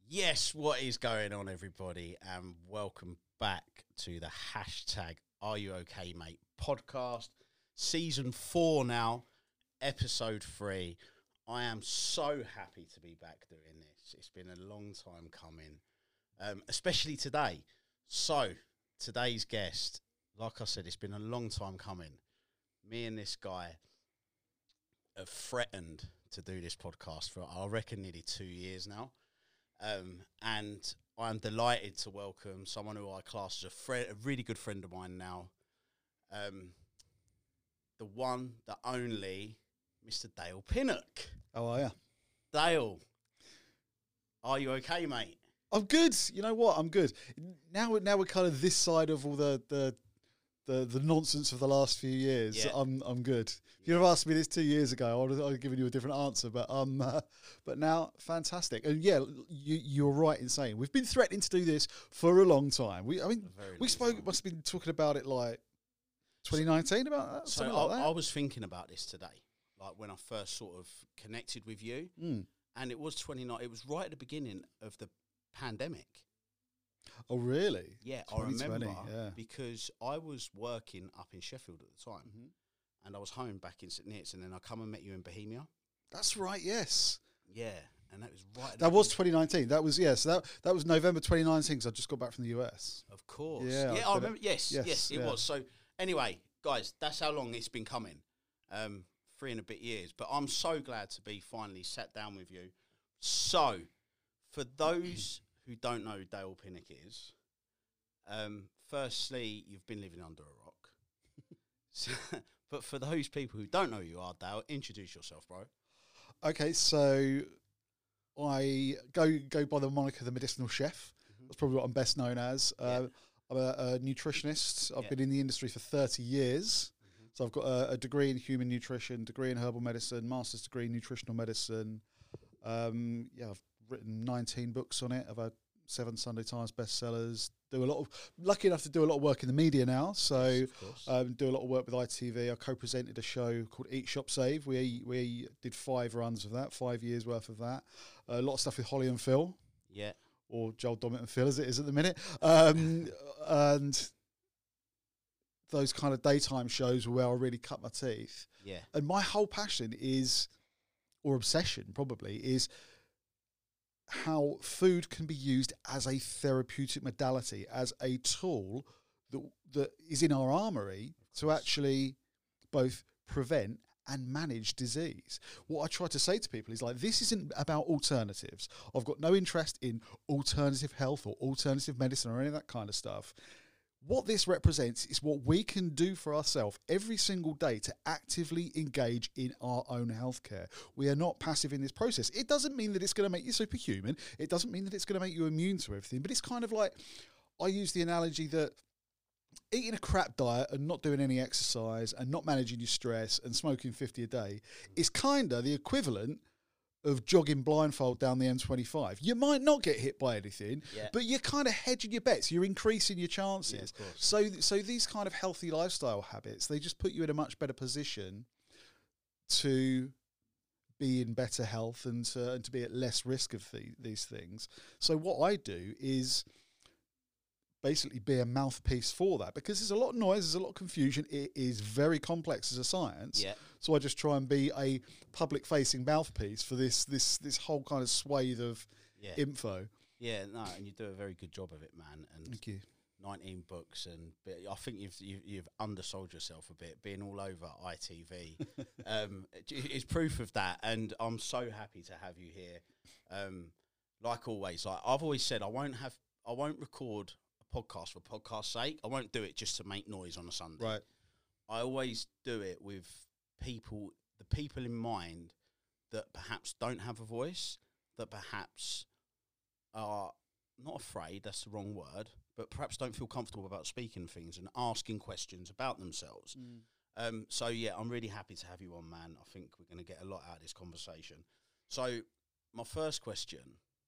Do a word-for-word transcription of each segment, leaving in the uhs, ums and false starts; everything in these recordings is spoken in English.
Yes, what is going on, everybody, and welcome back to the hashtag Are You Okay, Mate podcast, season four now, episode three. I am so happy to be back doing this. It's been a long time coming, um, especially today. So, today's guest, like I said, it's been a long time coming. Me and this guy have threatened to do this podcast for, I reckon, nearly two years now. Um, and I'm delighted to welcome someone who I class as a friend, a really good friend of mine now. Um, the one, the only, Mister Dale Pinnock. How are you? Dale, are you okay, mate? I'm good. You know what? I'm good. Now, now we're kind of this side of all the the the, the nonsense of the last few years. Yeah. I'm I'm good. If you'd have asked me this two years ago, I would have, I would have given you a different answer. But um, uh, but now, fantastic. And yeah, you you're right in saying we've been threatening to do this for a long time. We I mean we spoke time. must have been talking about it like twenty nineteen about that. So something I, like that. I was thinking about this today, like when I first sort of connected with you, Mm. and it was twenty-nine. It was right at the beginning of the pandemic. Oh really? Yeah, I twenty remember twenty, yeah. because I was working up in Sheffield at the time, Mhm. and I was home back in St Neots, and then I come and met you in Bohemia. That's right. Yes. Yeah, and that was right. at That the was beginning. twenty nineteen. That was, yes, that that was November twenty nineteen because I just got back from the U S. Of course. Yeah, Yeah, I I did it. remember. Yes, Yes, yes, it yeah. was. So anyway, guys, that's how long it's been coming. Um, three and a bit years. But I'm so glad to be finally sat down with you. So, for those who don't know who Dale Pinnock is, um, firstly, you've been living under a rock. So, but for those people who don't know who you are, Dale, introduce yourself, bro. Okay, so I go go by the moniker the medicinal chef. Mhm. That's probably what I'm best known as. Uh, I'm a, a nutritionist. I've Yeah. been in the industry for thirty years. Mhm. So I've got a, a degree in human nutrition, degree in herbal medicine, master's degree in nutritional medicine. Um, yeah, I've written nineteen books on it. I've had seven Sunday Times bestsellers. Do a lot of lucky enough to do a lot of work in the media now. So. Yes, of course. Um, do a lot of work with I T V. I co-presented a show called Eat Shop Save. We we did five runs of that, five years worth of that. A lot of stuff with Holly and Phil, yeah. or Joel Dommett and Phil as it is at the minute. Um, and those kind of daytime shows were where I really cut my teeth. Yeah. And my whole passion is, or obsession probably, is how food can be used as a therapeutic modality, as a tool that that is in our armory to actually both prevent and manage disease. What I try to say to people is like, this isn't about alternatives. I've got no interest in alternative health or alternative medicine or any of that kind of stuff. What this represents is what we can do for ourselves every single day to actively engage in our own healthcare. We are not passive in this process. It doesn't mean that it's going to make you superhuman. It doesn't mean that it's going to make you immune to everything. But it's kind of like, I use the analogy that eating a crap diet and not doing any exercise and not managing your stress and smoking fifty a day is kind of the equivalent of jogging blindfold down the M twenty-five. You might not get hit by anything, Yeah. but you're kind of hedging your bets. You're increasing your chances. Yeah, of course. So, so these kind of healthy lifestyle habits, they just put you in a much better position to be in better health and to, and to be at less risk of the, these things. So what I do is basically be a mouthpiece for that, because there's a lot of noise, there's a lot of confusion. It is very complex as a science. Yeah. So I just try and be a public-facing mouthpiece for this this this whole kind of swathe of Yeah. info. Yeah, no, and you do a very good job of it, man. And Thank you. nineteen books, and but I think you've, you've you've undersold yourself a bit, being all over I T V. um, it- it's proof of that, and I'm so happy to have you here. Um, like always, like I've always said, I won't have, I won't record a podcast for podcast's sake. I won't do it just to make noise on a Sunday. Right. I always do it with people, the people in mind that perhaps don't have a voice, that perhaps are not afraid, that's the wrong word, but perhaps don't feel comfortable about speaking things and asking questions about themselves. Mm. Um, so, yeah, I'm really happy to have you on, man. I think we're going to get a lot out of this conversation. So, my first question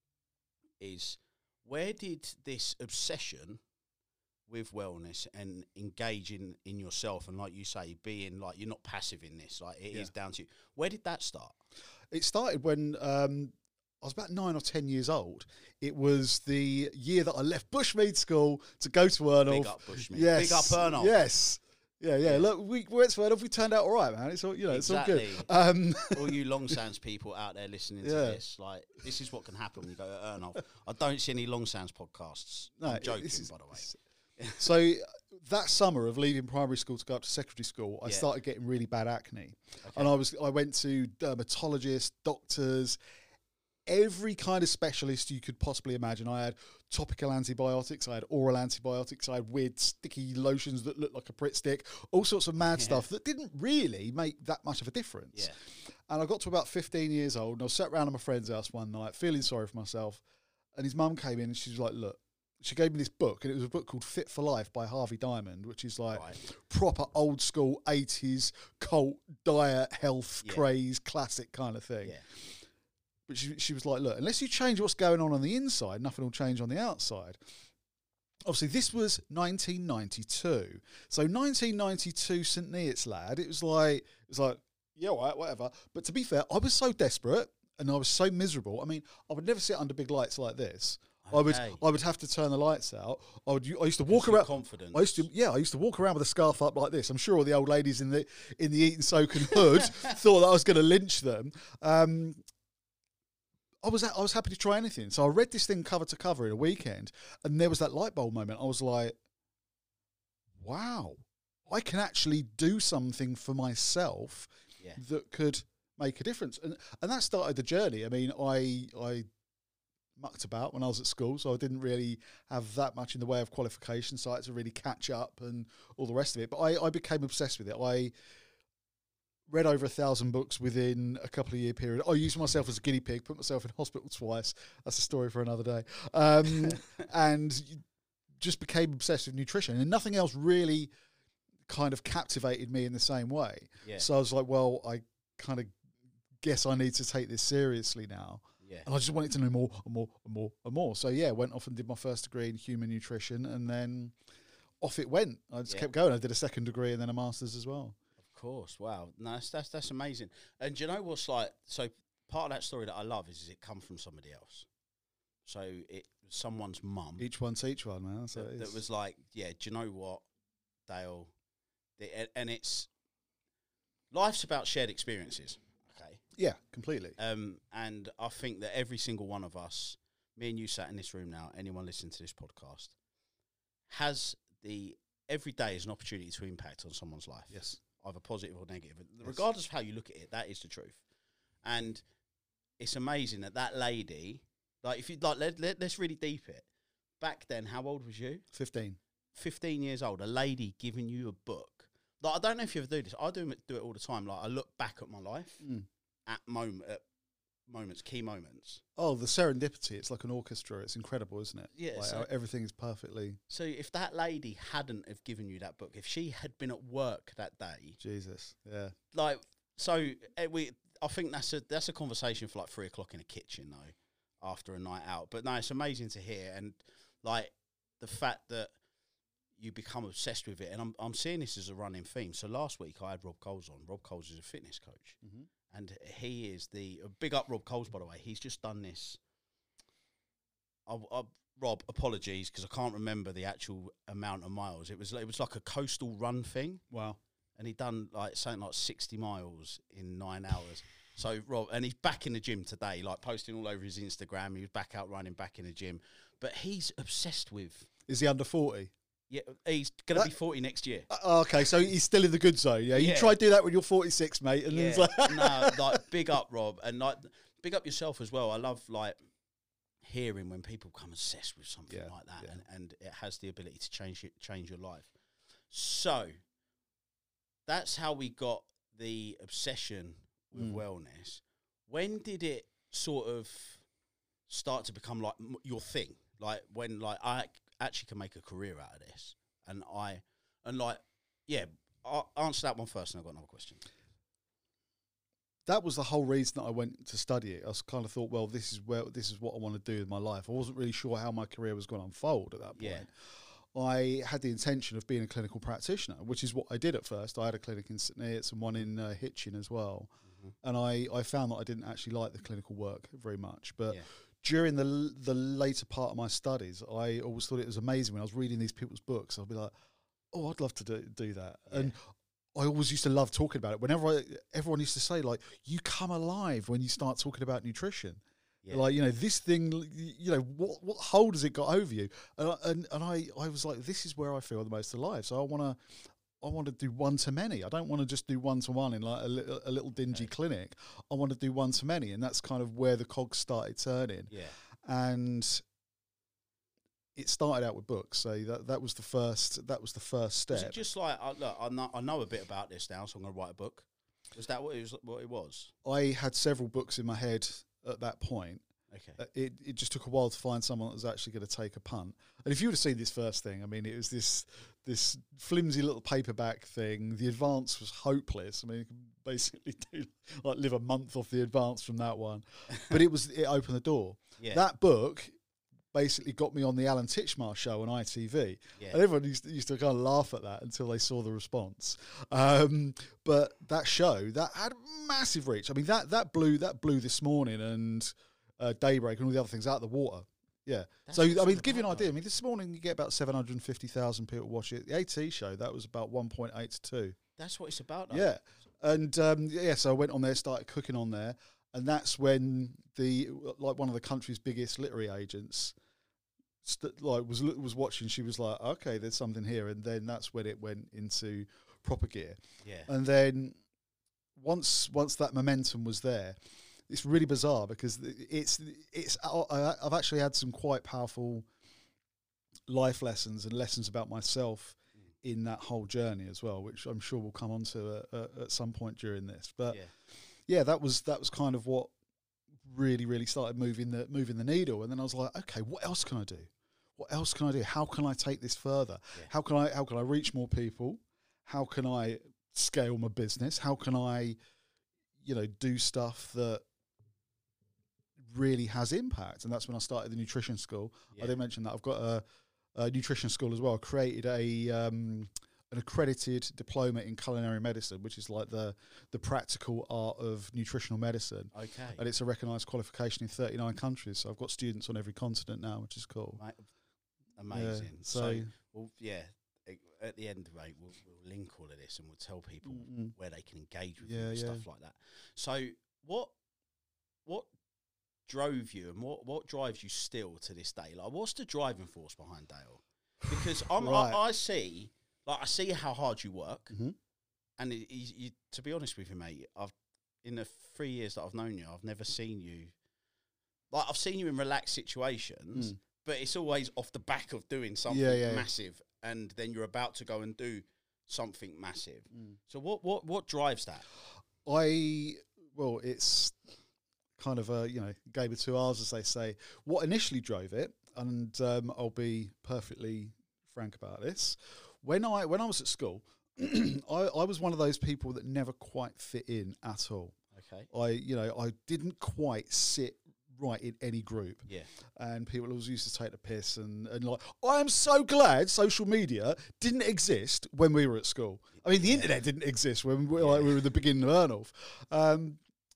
is, where did this obsession with wellness and engaging in yourself, and like you say, being like, you're not passive in this, like it Yeah. is down to you, where did that start? It started when um, I was about nine or ten years old. It was the year that I left Bushmead School to go to Ernolf. Big up Bushmead. Yes. Big up Ernolf. Yes. Yeah, yeah, Yeah. Look, we went to Ernolf. We turned out all right, man. It's all, you know, Exactly. it's all good. Um, All you Long Sands people out there listening to Yeah. this, like, this is what can happen when you go to Ernolf. I don't see any Long Sands podcasts. No, I'm joking, this is- by the way. so that summer of leaving primary school to go up to secondary school, I Yeah. started getting really bad acne, Okay. and I was I went to dermatologists, doctors, every kind of specialist you could possibly imagine. I had topical antibiotics, I had oral antibiotics, I had weird sticky lotions that looked like a Pritt stick, all sorts of mad Yeah. stuff that didn't really make that much of a difference. Yeah. And I got to about fifteen years old, and I was sat around at my friend's house one night, feeling sorry for myself, and his mum came in and she was like, look, she gave me this book, and it was a book called Fit for Life by Harvey Diamond, which is like Right. proper old school eighties cult diet health Yeah. craze classic kind of thing. Yeah. But she, she was like, look, unless you change what's going on on the inside, nothing will change on the outside. Obviously, this was nineteen ninety-two. So nineteen ninety-two St Neots lad, it was like, it was like, yeah, all right, whatever. But to be fair, I was so desperate and I was so miserable. I mean, I would never sit under big lights like this. I would, Okay. I would have to turn the lights out. I would, I used to walk Gives you around. confidence. I used to, yeah, I used to walk around with a scarf up like this. I'm sure all the old ladies in the in the Eton Soken hood thought that I was going to lynch them. Um, I was I was happy to try anything. So I read this thing cover to cover in a weekend, and there was that light bulb moment. I was like, wow, I can actually do something for myself Yeah. that could make a difference. And and that started the journey. I mean, I I mucked about when I was at school, so I didn't really have that much in the way of qualification, so I had to really catch up and all the rest of it. But I, I became obsessed with it. I read over a thousand books within a couple of year period. I used myself as a guinea pig, put myself in hospital twice. That's a story for another day. Um, and just became obsessed with nutrition, and nothing else really kind of captivated me in the same way. Yeah. So I was like, well, I kind of guess I need to take this seriously now. Yeah. And I just wanted to know more and more and more and more. So yeah, went off and did my first degree in human nutrition, and then off it went. I just Yeah. kept going. I did a second degree and then a master's as well. Of course. Wow. No, that's, that's that's amazing. And do you know what's like? So part of that story that I love is, is it come from somebody else. So it someone's mum Each one teach one, man. That's what that, it that is. was like, yeah. Do you know what, Dale? The, and- and it's life's about shared experiences. Okay. Yeah, completely. Um, and I think that every single one of us, me and you sat in this room now, anyone listening to this podcast, has the every day is an opportunity to impact on someone's life. Yes. Either positive or negative. Regardless of how you look at it, that is the truth. And it's amazing that that lady, like, if you like, let, let, let's really deep it. Back then, how old was you? fifteen. fifteen years old. A lady giving you a book. Like, I don't know if you ever do this. I do, do it all the time. Like, I look back at my life Mm. at moment, at moments, key moments. Oh, the serendipity. It's like an orchestra. It's incredible, isn't it? Yeah, Like so- how everything is perfectly. So if that lady hadn't have given you that book, if she had been at work that day, Jesus. Yeah. like, so eh, we, I think that's a that's a conversation for like three o'clock in a kitchen though, after a night out. But no, it's amazing to hear, and like the fact that you become obsessed with it, and I'm I'm seeing this as a running theme. So last week I had Rob Coles on. Rob Coles is a fitness coach, Mhm. and he is the uh, big up Rob Coles, by the way. He's just done this. I, I, Rob, apologies because I can't remember the actual amount of miles. It was it was like a coastal run thing, Wow. and he done like something like sixty miles in nine hours. So Rob, and he's back in the gym today, like posting all over his Instagram. He was back out running, back in the gym, but he's obsessed with. Is he under forty? Yeah, he's gonna That- be forty next year. Uh, okay, so he's still in the good zone. Yeah, you Yeah. try to do that when you're forty-six, mate, and then it's Yeah, like, no, like big up Rob, and like big up yourself as well. I love like hearing when people come obsessed with something Yeah, like that, yeah. and, and it has the ability to change it, change your life. So that's how we got the obsession with Mm. wellness. When did it sort of start to become like m- your thing? Like when like I actually can make a career out of this, and I and like yeah, I'll answer that one first, and I've got another question. that was the whole reason that I went to study it. I was kind of thought, well, this is where this is what I want to do with my life. I wasn't really sure how my career was going to unfold at that point. Yeah. I had the intention of being a clinical practitioner, which is what I did at first. I had a clinic in St Neots and one in uh, Hitchin as well. Mm-hmm. Mm-hmm. And I, I found that I didn't actually like the clinical work very much. But Yeah. during the the later part of my studies, I always thought it was amazing when I was reading these people's books. I'd be like, oh, I'd love to do, do that. Yeah. And I always used to love talking about it. Whenever I, everyone used to say, like, you come alive when you start talking about nutrition. Yeah. Like, you know, this thing, you know, what what hold has it got over you? And and, and I, I was like, this is where I feel the most alive. So I want to I want to do one to many. I don't want to just do one to one in like a little, a little dingy okay. clinic. I want to do one to many. And that's kind of where the cogs started turning. Yeah. And it started out with books. So that that was the first, that was the first step. Was it just like, uh, look, I know, I know a bit about this now, so I'm going to write a book. Was that what it was? What it was? I had several books in my head at that point. Okay. Uh, it it just took a while to find someone that was actually going to take a punt. And if you would have seen this first thing, I mean, it was this this flimsy little paperback thing. The advance was hopeless. I mean, you can basically do like live a month off the advance from that one. But it was it opened the door. Yeah. That book basically got me on the Alan Titchmarsh show on I T V. Yeah. And everyone used to, used to kind of laugh at that until they saw the response. Um, but that show, that had massive reach. I mean, that that blew that blew This Morning and uh, Daybreak and all the other things out of the water. Yeah. That's so, I mean, to give you an right. idea, I mean, This Morning you get about seven hundred fifty thousand people watch it. The AT show, that was about one point eight to two. That's what it's about, though. Yeah. And, um, yeah, so I went on there, started cooking on there. And that's when the, like, one of the country's biggest literary agents st- like was was watching. She was like, okay, there's something here. And then that's when it went into proper gear. Yeah. And then once once that momentum was there, it's really bizarre because it's it's I, I've actually had some quite powerful life lessons and lessons about myself mm. in that whole journey as well, which I'm sure we'll come on to at, at, at some point during this. But yeah. yeah, that was that was kind of what really really started moving the moving the needle. And then I was like, okay, what else can I do? What else can I do? How can I take this further? Yeah. How can I how can I reach more people? How can I scale my business? How can I, you know, do stuff that really has impact? And that's when I started the nutrition school. Yeah. I did mention that I've got a, a nutrition school as well. I created a um, an accredited diploma in culinary medicine, which is like the the practical art of nutritional medicine. Okay. And it's a recognised qualification in thirty-nine countries. So I've got students on every continent now, which is cool. Right. Amazing. Yeah, so, so, well, yeah. At the end of it, we'll, we'll link all of this and we'll tell people mm-hmm. where they can engage with yeah, you and yeah. stuff like that. So, what what drove you and what, what drives you still to this day? Like, what's the driving force behind Dale? Because I'm, right. I, I see, like, I see how hard you work, mm-hmm. and it, you, you, to be honest with you, mate, I've in the three years that I've known you, I've never seen you. Like, I've seen you in relaxed situations, mm. but it's always off the back of doing something yeah, yeah, massive. Yeah. And then you're about to go and do something massive. Mm. So what, what what drives that? I well, it's kind of a you know game of two halves, as they say. What initially drove it, and um, I'll be perfectly frank about this. When I when I was at school, I, I was one of those people that never quite fit in at all. Okay. I you know I didn't quite sit right in any group. Yeah. And people always used to take the piss and, and like, I am so glad social media didn't exist when we were at school. I mean, the yeah. internet didn't exist when we, like, yeah. we were at the beginning of Ernulf. Um,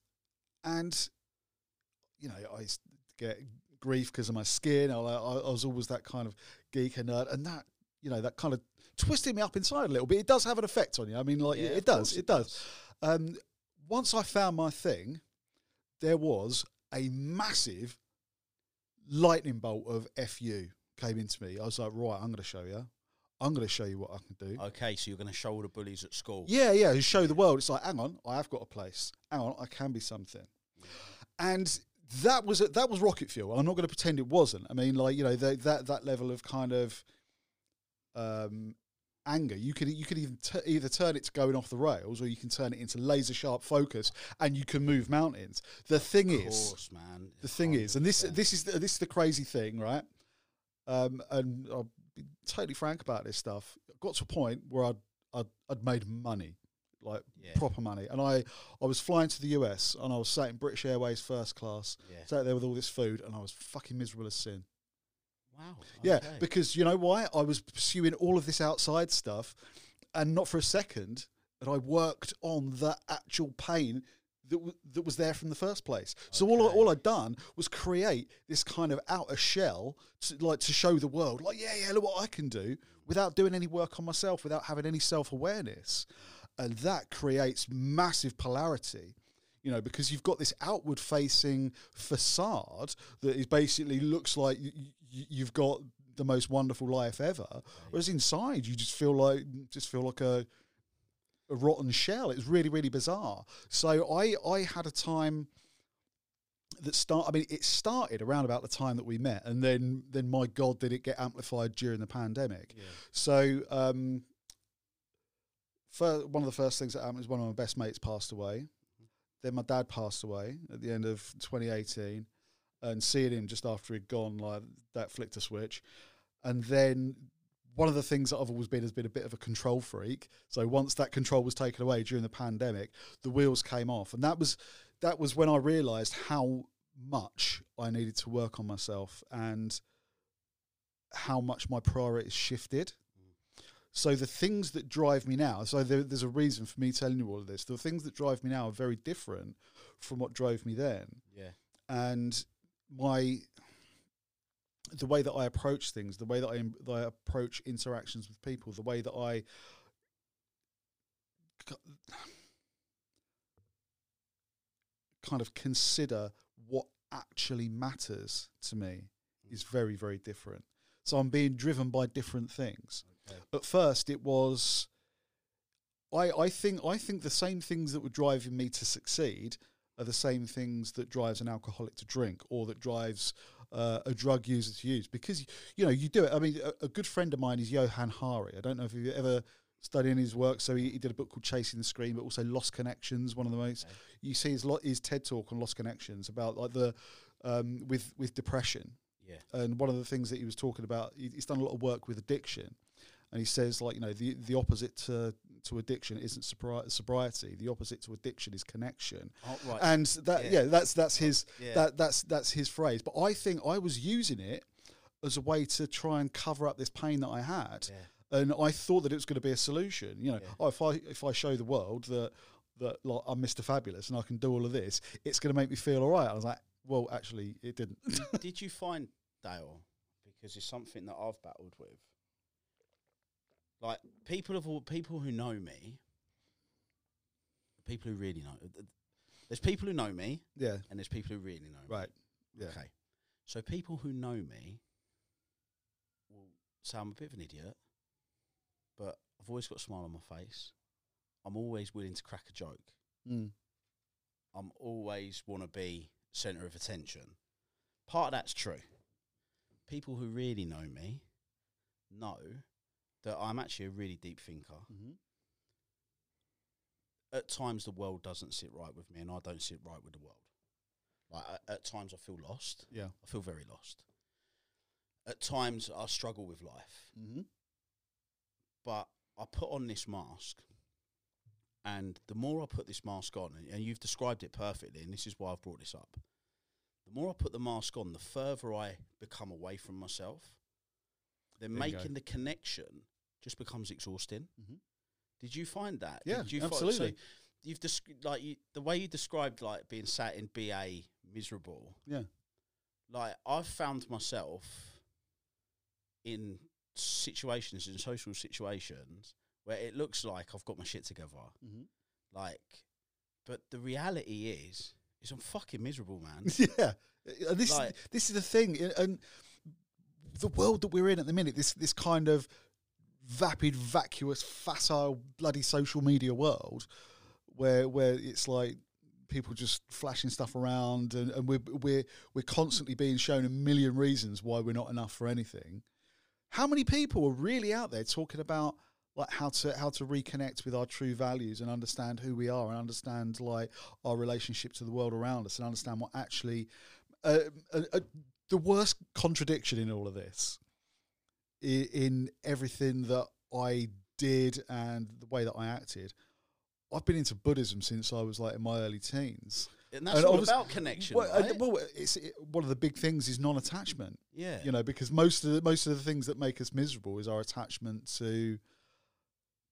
and, you know, I used to get grief because of my skin. I, I, I was always that kind of geek and nerd. And that, you know, that kind of twisted me up inside a little bit. It does have an effect on you. I mean, like, yeah, it, it does. It, it does. does. Um, once I found my thing, there was a massive lightning bolt of F U came into me. I was like, right, I'm going to show you. I'm going to show you what I can do. Okay, so you're going to show all the bullies at school. Yeah, yeah, show the world. It's like, hang on, I have got a place. Hang on, I can be something. Yeah. And that was that was rocket fuel. I'm not going to pretend it wasn't. I mean, like, you know, the, that that level of kind of um, anger, you could you could even t- either turn it to going off the rails, or you can turn it into laser sharp focus, and you can move mountains. The thing of is, course, man. the thing is, and this this is the, this is the crazy thing, right? Um, and I'll be totally frank about this stuff. I got to a point where I'd I'd, I'd made money, like yeah. proper money, and I I was flying to the U S and I was sat in British Airways first class, yeah. sat there with all this food, and I was fucking miserable as sin. Wow. Yeah, okay. because you know why? I was pursuing all of this outside stuff, and not for a second had I worked on the actual pain that, w- that was there from the first place. So all, I, Okay. all I'd done was create this kind of outer shell to, like to show the world, like, yeah, yeah, look what I can do, without doing any work on myself, without having any self-awareness. And that creates massive polarity, you know, because you've got this outward-facing facade that is basically looks like y- y- you've got the most wonderful life ever, whereas inside you just feel like just feel like a a rotten shell. It's really, really bizarre. So I, I had a time that start. I mean, it started around about the time that we met, and then, then my God, did it get amplified during the pandemic? Yeah. So, um, for, one of the first things that happened was one of my best mates passed away. Then my dad passed away at the end of twenty eighteen, and seeing him just after he'd gone, like that flicked a switch. And then one of the things that I've always been has been a bit of a control freak. So once that control was taken away during the pandemic, the wheels came off. And that was that was when I realised how much I needed to work on myself and how much my priorities shifted. So the things that drive me now, so there, there's a reason for me telling you all of this. The things that drive me now are very different from what drove me then. Yeah. And my... the way that I approach things, the way that I, that I approach interactions with people, the way that I kind of consider what actually matters to me is very, very different. So I'm being driven by different things. Okay. At first, it was, I, I think, I think the same things that were driving me to succeed are the same things that drives an alcoholic to drink, or that drives uh, a drug user to use. Because, you know, you do it. I mean, a, a good friend of mine is Johan Hari. I don't know if you've ever studied any of his work. So he, he did a book called Chasing the Screen, but also Lost Connections, one of the most... Okay. You see his, lo- his TED Talk on Lost Connections about like the... Um, with, with depression. Yeah. And one of the things that he was talking about, he, he's done a lot of work with addiction. And he says, like, you know, the, the opposite to, to addiction isn't sobri- sobriety. The opposite to addiction is connection. Oh, right. And that, yeah, Yeah. that's that's his Yeah. that that's that's his phrase. But I think I was using it as a way to try and cover up this pain that I had, Yeah. and I thought that it was going to be a solution. You know, Yeah. oh, if I if I show the world that that like I'm Mister Fabulous and I can do all of this, it's going to make me feel all right. I was like, well, actually, it didn't. did, did you find, Dale, because it's something that I've battled with, like people of all people who know me, people who really know, there's people who know me, Yeah. and there's people who really know me. Right. Yeah. Okay. So people who know me will say I'm a bit of an idiot, but I've always got a smile on my face. I'm always willing to crack a joke. Mm. I'm always want to be centre of attention. Part of that's true. People who really know me know that I'm actually a really deep thinker. Mm-hmm. At times the world doesn't sit right with me, and I don't sit right with the world. Like at, at times I feel lost. Yeah. I feel very lost. At times I struggle with life. Mm-hmm. But I put on this mask, and the more I put this mask on, and, and you've described it perfectly, and this is why I've brought this up, the more I put the mask on, the further I become away from myself. Then There you making go. the connection just becomes exhausting. Mhm. Did you find that? Yeah, Did you absolutely. Find, so you've desc- like you, the way you described like being sat in B A miserable. Yeah. Like I've found myself in situations, in social situations, where it looks like I've got my shit together. Mm-hmm. Like, but the reality is, is I'm fucking miserable, man. Yeah, and this Like- this is the thing, and- and the world that we're in at the minute, this this kind of vapid, vacuous, facile, bloody social media world, where where it's like people just flashing stuff around, and, and we're we're we're constantly being shown a million reasons why we're not enough for anything. How many people are really out there talking about like how to how to reconnect with our true values and understand who we are and understand like our relationship to the world around us and understand what actually uh, uh, uh, the worst contradiction in all of this in, in everything that I did and the way that I acted. I've been into Buddhism since I was like in my early teens. And that's And all obvious- about connection, Well, uh, right? well it's it, one of the big things is non-attachment. yeah. You know, because most of the most of the things that make us miserable is our attachment to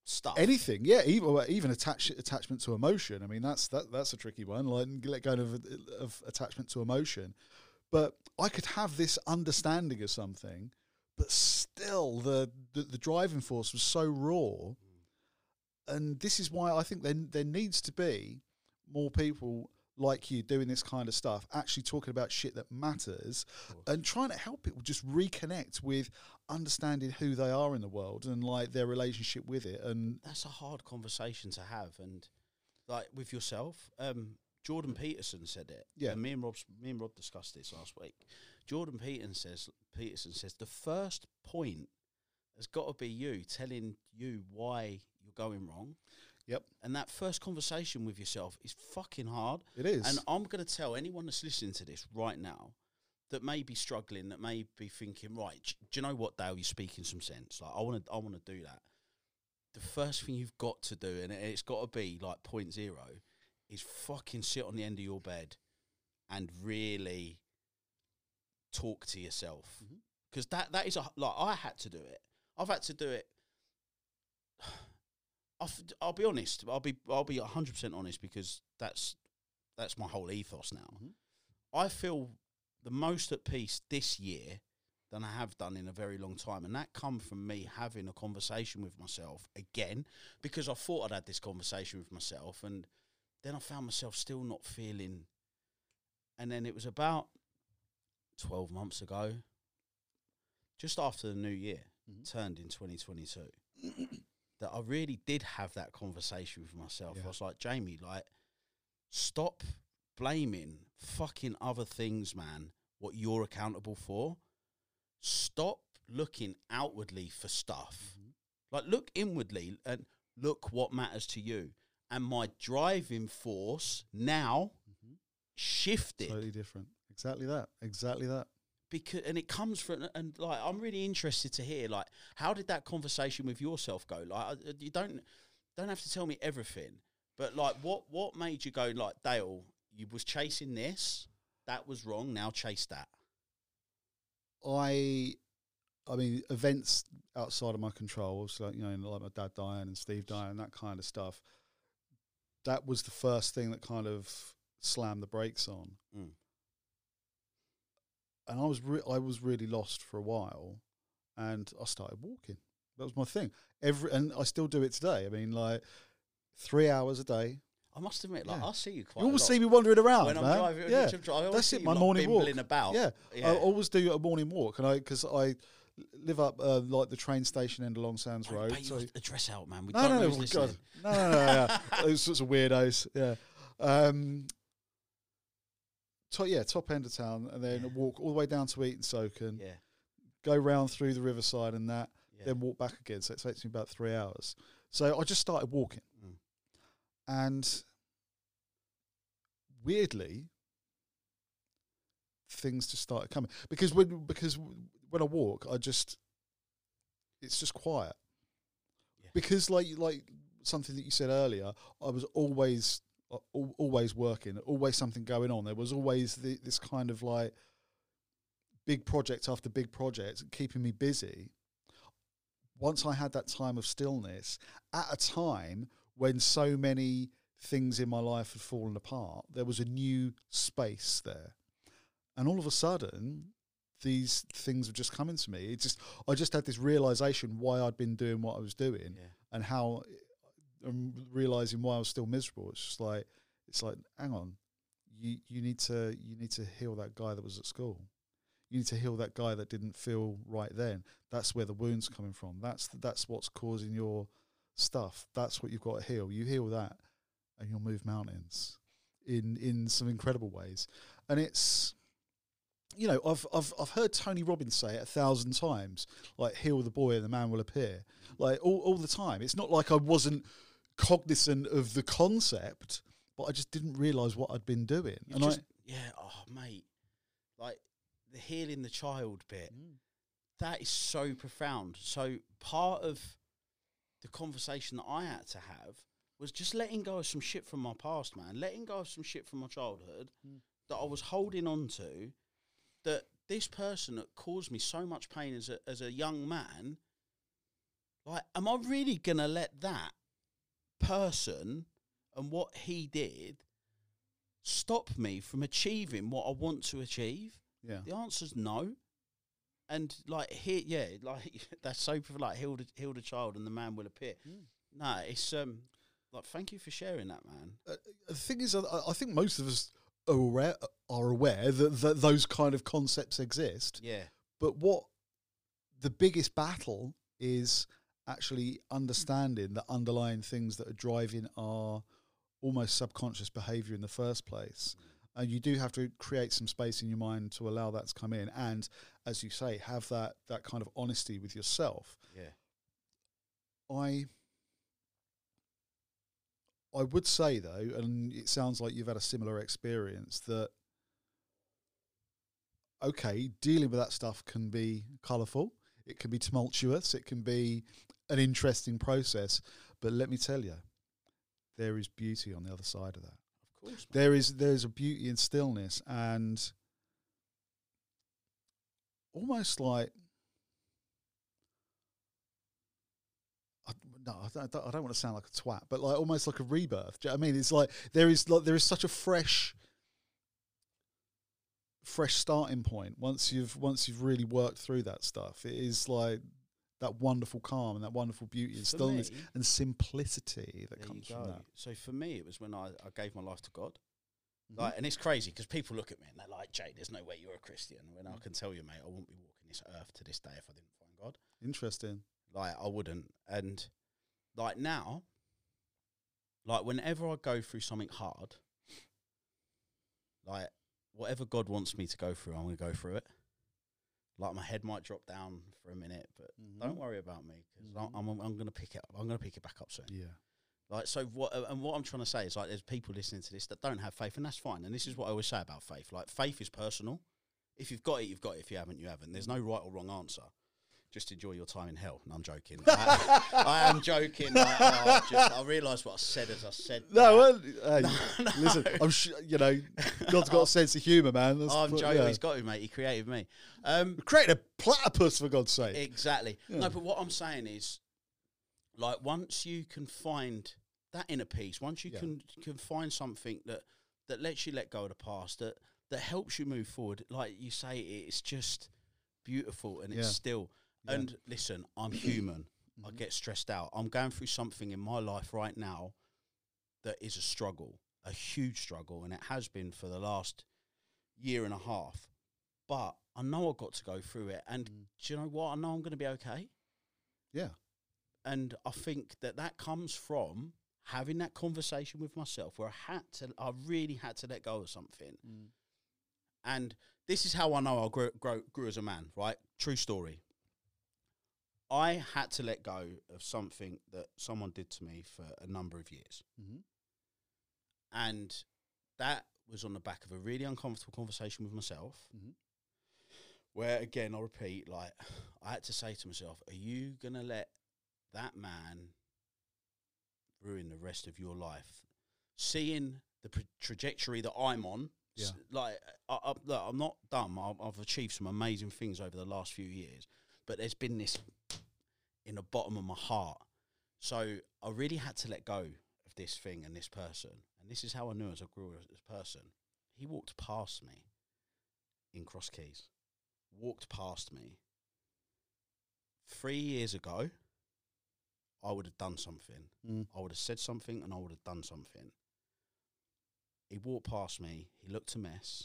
stuff. Anything, yeah, even even attach attachment to emotion. I mean, that's that that's a tricky one. Like let go of of attachment to emotion, but I could have this understanding of something, but still the the, the driving force was so raw, and this is why I think there there needs to be more people like you doing this kind of stuff, actually talking about shit that matters and trying to help people just reconnect with understanding who they are in the world and like their relationship with it. And that's a hard conversation to have. And like with yourself, um, Jordan Peterson said it. Yeah. And me and Rob, me and Rob discussed this last week. Jordan Peterson says, Peterson says the first point has got to be you telling you why you're going wrong. Yep. And that first conversation with yourself is fucking hard. It is. And I'm going to tell anyone that's listening to this right now that may be struggling, that may be thinking, right, do, do you know what, Dale, you're speaking some sense. Like, I want to I want to do that. The first thing you've got to do, and it's got to be like point zero, is fucking sit on the end of your bed and really talk to yourself. Because mm-hmm. that, that is, a, like, I had to do it. I've had to do it. I'll be honest. I'll be I'll be one hundred percent honest because that's that's my whole ethos now. Mm-hmm. I feel the most at peace this year than I have done in a very long time, and that come from me having a conversation with myself again, because I thought I'd had this conversation with myself, and then I found myself still not feeling. And then it was about twelve months ago, just after the new year, mm-hmm. turned in twenty twenty-two. That I really did have that conversation with myself. Yeah. I was like, Jamie, like, stop blaming fucking other things, man, what you're accountable for. Stop looking outwardly for stuff. Mm-hmm. Like, look inwardly and look what matters to you. And my driving force now mm-hmm. shifted. Totally different. Exactly that. Exactly that. Because, and it comes from, and like, I'm really interested to hear, like, how did that conversation with yourself go? Like, you don't don't have to tell me everything, but like, what what made you go, like, Dale, you was chasing this, that was wrong, now chase that? I, I mean, events outside of my control, so like, you know, like my dad dying and Steve dying and that kind of stuff. That was the first thing that kind of slammed the brakes on. Mm. And I was re- I was really lost for a while, and I started walking. That was my thing. Every and I still do it today. I mean, like three hours a day. I must admit, like yeah. I see you quite. You always a lot. see me wandering around, when man. I'm driving. Yeah, I that's it. My like morning walk. About. Yeah. yeah, I always do a morning walk, and I because I live up uh, like the train station end along Sands Don't Road. Pay So your address out, man. We no, don't no, know no, who's God. listening. no, no, no, no, yeah. Those sorts of weirdos. Yeah. Um, top, yeah, top end of town, and then yeah. walk all the way down to Eton Soken. Yeah. Go round through the riverside and that, yeah. then walk back again. So it takes me about three hours. So I just started walking, mm. and weirdly, things just started coming because when because when I walk, I just it's just quiet. Yeah. Because like like something that you said earlier, I was always uh, always working, always something going on. There was always the, this kind of like big project after big project keeping me busy. Once I had that time of stillness at a time when so many things in my life had fallen apart, there was a new space there. And all of a sudden, these things were just coming to me. It just, I just had this realization why I'd been doing what I was doing, yeah. and how I'm realizing why I was still miserable. It's just like, it's like, hang on, you you need to you need to heal that guy that was at school. You need to heal that guy that didn't feel right then. That's where the wound's coming from. That's that's what's causing your stuff. That's what you've got to heal. You heal that, and you'll move mountains in in some incredible ways. And it's, you know, I've I've I've heard Tony Robbins say it a thousand times, like, heal the boy and the man will appear, like all all the time. It's not like I wasn't cognizant of the concept, but I just didn't realise what I'd been doing. You've and just, I, yeah, oh mate, like the healing the child bit, mm. that is so profound. So part of the conversation that I had to have was just letting go of some shit from my past, man. Letting go of some shit from my childhood mm. that I was holding on to, that this person that caused me so much pain as a, as a young man, Like, am I really going to let that person and what he did stop me from achieving what I want to achieve? Yeah. The answer's no. And like here, yeah, like that's so like heal the, heal the child and the man will appear. Mm. No, it's um like thank you for sharing that, man. Uh, the thing is, I, I think most of us are aware, are aware that, that those kind of concepts exist. Yeah. But what the biggest battle is actually understanding the underlying things that are driving our almost subconscious behavior in the first place. Mm. And you do have to create some space in your mind to allow that to come in. And as you say, have that that kind of honesty with yourself. Yeah. I I would say, though, and it sounds like you've had a similar experience, that, okay, dealing with that stuff can be colourful. It can be tumultuous. It can be an interesting process. But let me tell you, there is beauty on the other side of that. Of course, there is there's a beauty in stillness, and almost like I, no, I don't, I don't want to sound like a twat, but like almost like a rebirth. Do you know what I mean? It's like there is like there is such a fresh, fresh starting point once you've once you've really worked through that stuff. It is like that wonderful calm and that wonderful beauty and stillness me, and simplicity that comes from that. So for me, it was when I, I gave my life to God. Mm-hmm. Like, and it's crazy because people look at me and they're like, "Jay, there's no way you're a Christian." When mm-hmm. I can tell you, mate, I wouldn't be walking this earth to this day if I didn't find God. Interesting. Like, I wouldn't. And like now, like whenever I go through something hard, like whatever God wants me to go through, I'm going to go through it. Like my head might drop down for a minute, but mm-hmm. don't worry about me because mm-hmm. I'm, I'm, I'm going to pick it up. I'm going to pick it back up soon. Yeah. Like, so what, uh, and what I'm trying to say is like, there's people listening to this that don't have faith, and that's fine. And this is what I always say about faith. Like, faith is personal. If you've got it, you've got it. If you haven't, you haven't. There's no right or wrong answer. Just enjoy your time in hell. No, I'm joking. I, I am joking. Like, oh, just, I realised what I said as I said. No, well, hey, no, no. Listen, I'm sh- you know, God's got a sense of humour, man. That's I'm put, joking. Yeah. He's got it, mate. He created me. Um, created a platypus, for God's sake. Exactly. Yeah. No, but what I'm saying is, like, once you can find that inner peace, once you yeah. can can find something that that lets you let go of the past, that that helps you move forward, like you say, it's just beautiful and it's yeah. still. Yeah. And listen, I'm human. Mm-hmm. I get stressed out. I'm going through something in my life right now that is a struggle, a huge struggle, and it has been for the last year and a half. But I know I've got to go through it. And mm. do you know what? I know I'm going to be okay. Yeah. And I think that that comes from having that conversation with myself where I had to, I really had to let go of something. Mm. And this is how I know I grew, grew, grew as a man, right? True story. I had to let go of something that someone did to me for a number of years. Mm-hmm. And that was on the back of a really uncomfortable conversation with myself, mm-hmm. where, again, I'll repeat, like, I had to say to myself, are you going to let that man ruin the rest of your life? Seeing the pr- trajectory that I'm on, yeah. s- like, I, I, look, I'm not dumb. I, I've achieved some amazing things over the last few years. But there's been this in the bottom of my heart. So I really had to let go of this thing and this person. And this is how I knew as I grew as a person. He walked past me in Cross Keys. Walked past me. Three years ago, I would have done something. Mm. I would have said something and I would have done something. He walked past me. He looked a mess.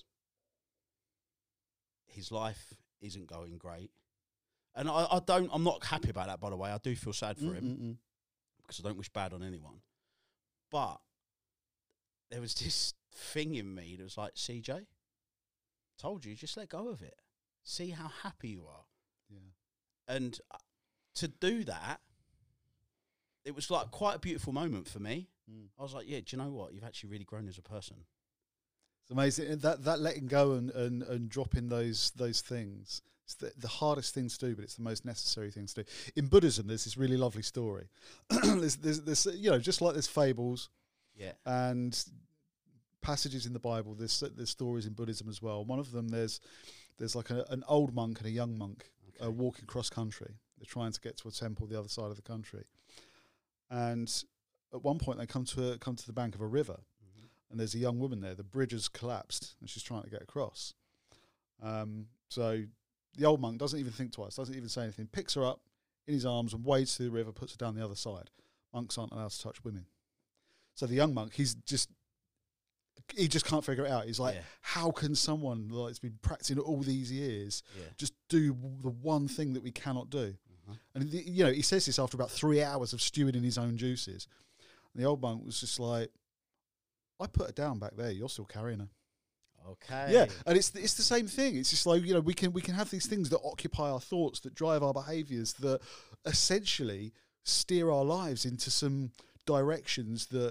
His life isn't going great. And I, I don't, I'm not happy about that, by the way. I do feel sad for Mm-mm-mm. him because I don't wish bad on anyone. But there was this thing in me that was like, C J, told you, just let go of it. See how happy you are. Yeah. And uh, to do that, it was like quite a beautiful moment for me. Mm. I was like, yeah, do you know what? You've actually really grown as a person. It's amazing. And that, that letting go and, and, and dropping those those things, it's the, the hardest thing to do, but it's the most necessary thing to do. In Buddhism, there's this really lovely story. there's, there's, there's, you know, just like there's fables yeah. and passages in the Bible, there's, there's stories in Buddhism as well. One of them, there's there's like a, an old monk and a young monk okay. uh, walking cross country. They're trying to get to a temple the other side of the country. And at one point, they come to a, come to the bank of a river, mm-hmm. and there's a young woman there. The bridge has collapsed, and she's trying to get across. Um, so the old monk doesn't even think twice, doesn't even say anything, picks her up in his arms and wades through the river, puts her down the other side. Monks aren't allowed to touch women. So the young monk, he's just, he just can't figure it out. He's like, yeah. how can someone like has been practicing all these years yeah. just do the one thing that we cannot do? Mm-hmm. And, the, you know, he says this after about three hours of stewing in his own juices. And the old monk was just like, I put her down back there. You're still carrying her. Okay. Yeah, and it's it's the same thing. It's just like, you know, we can we can have these things that occupy our thoughts, that drive our behaviours, that essentially steer our lives into some directions that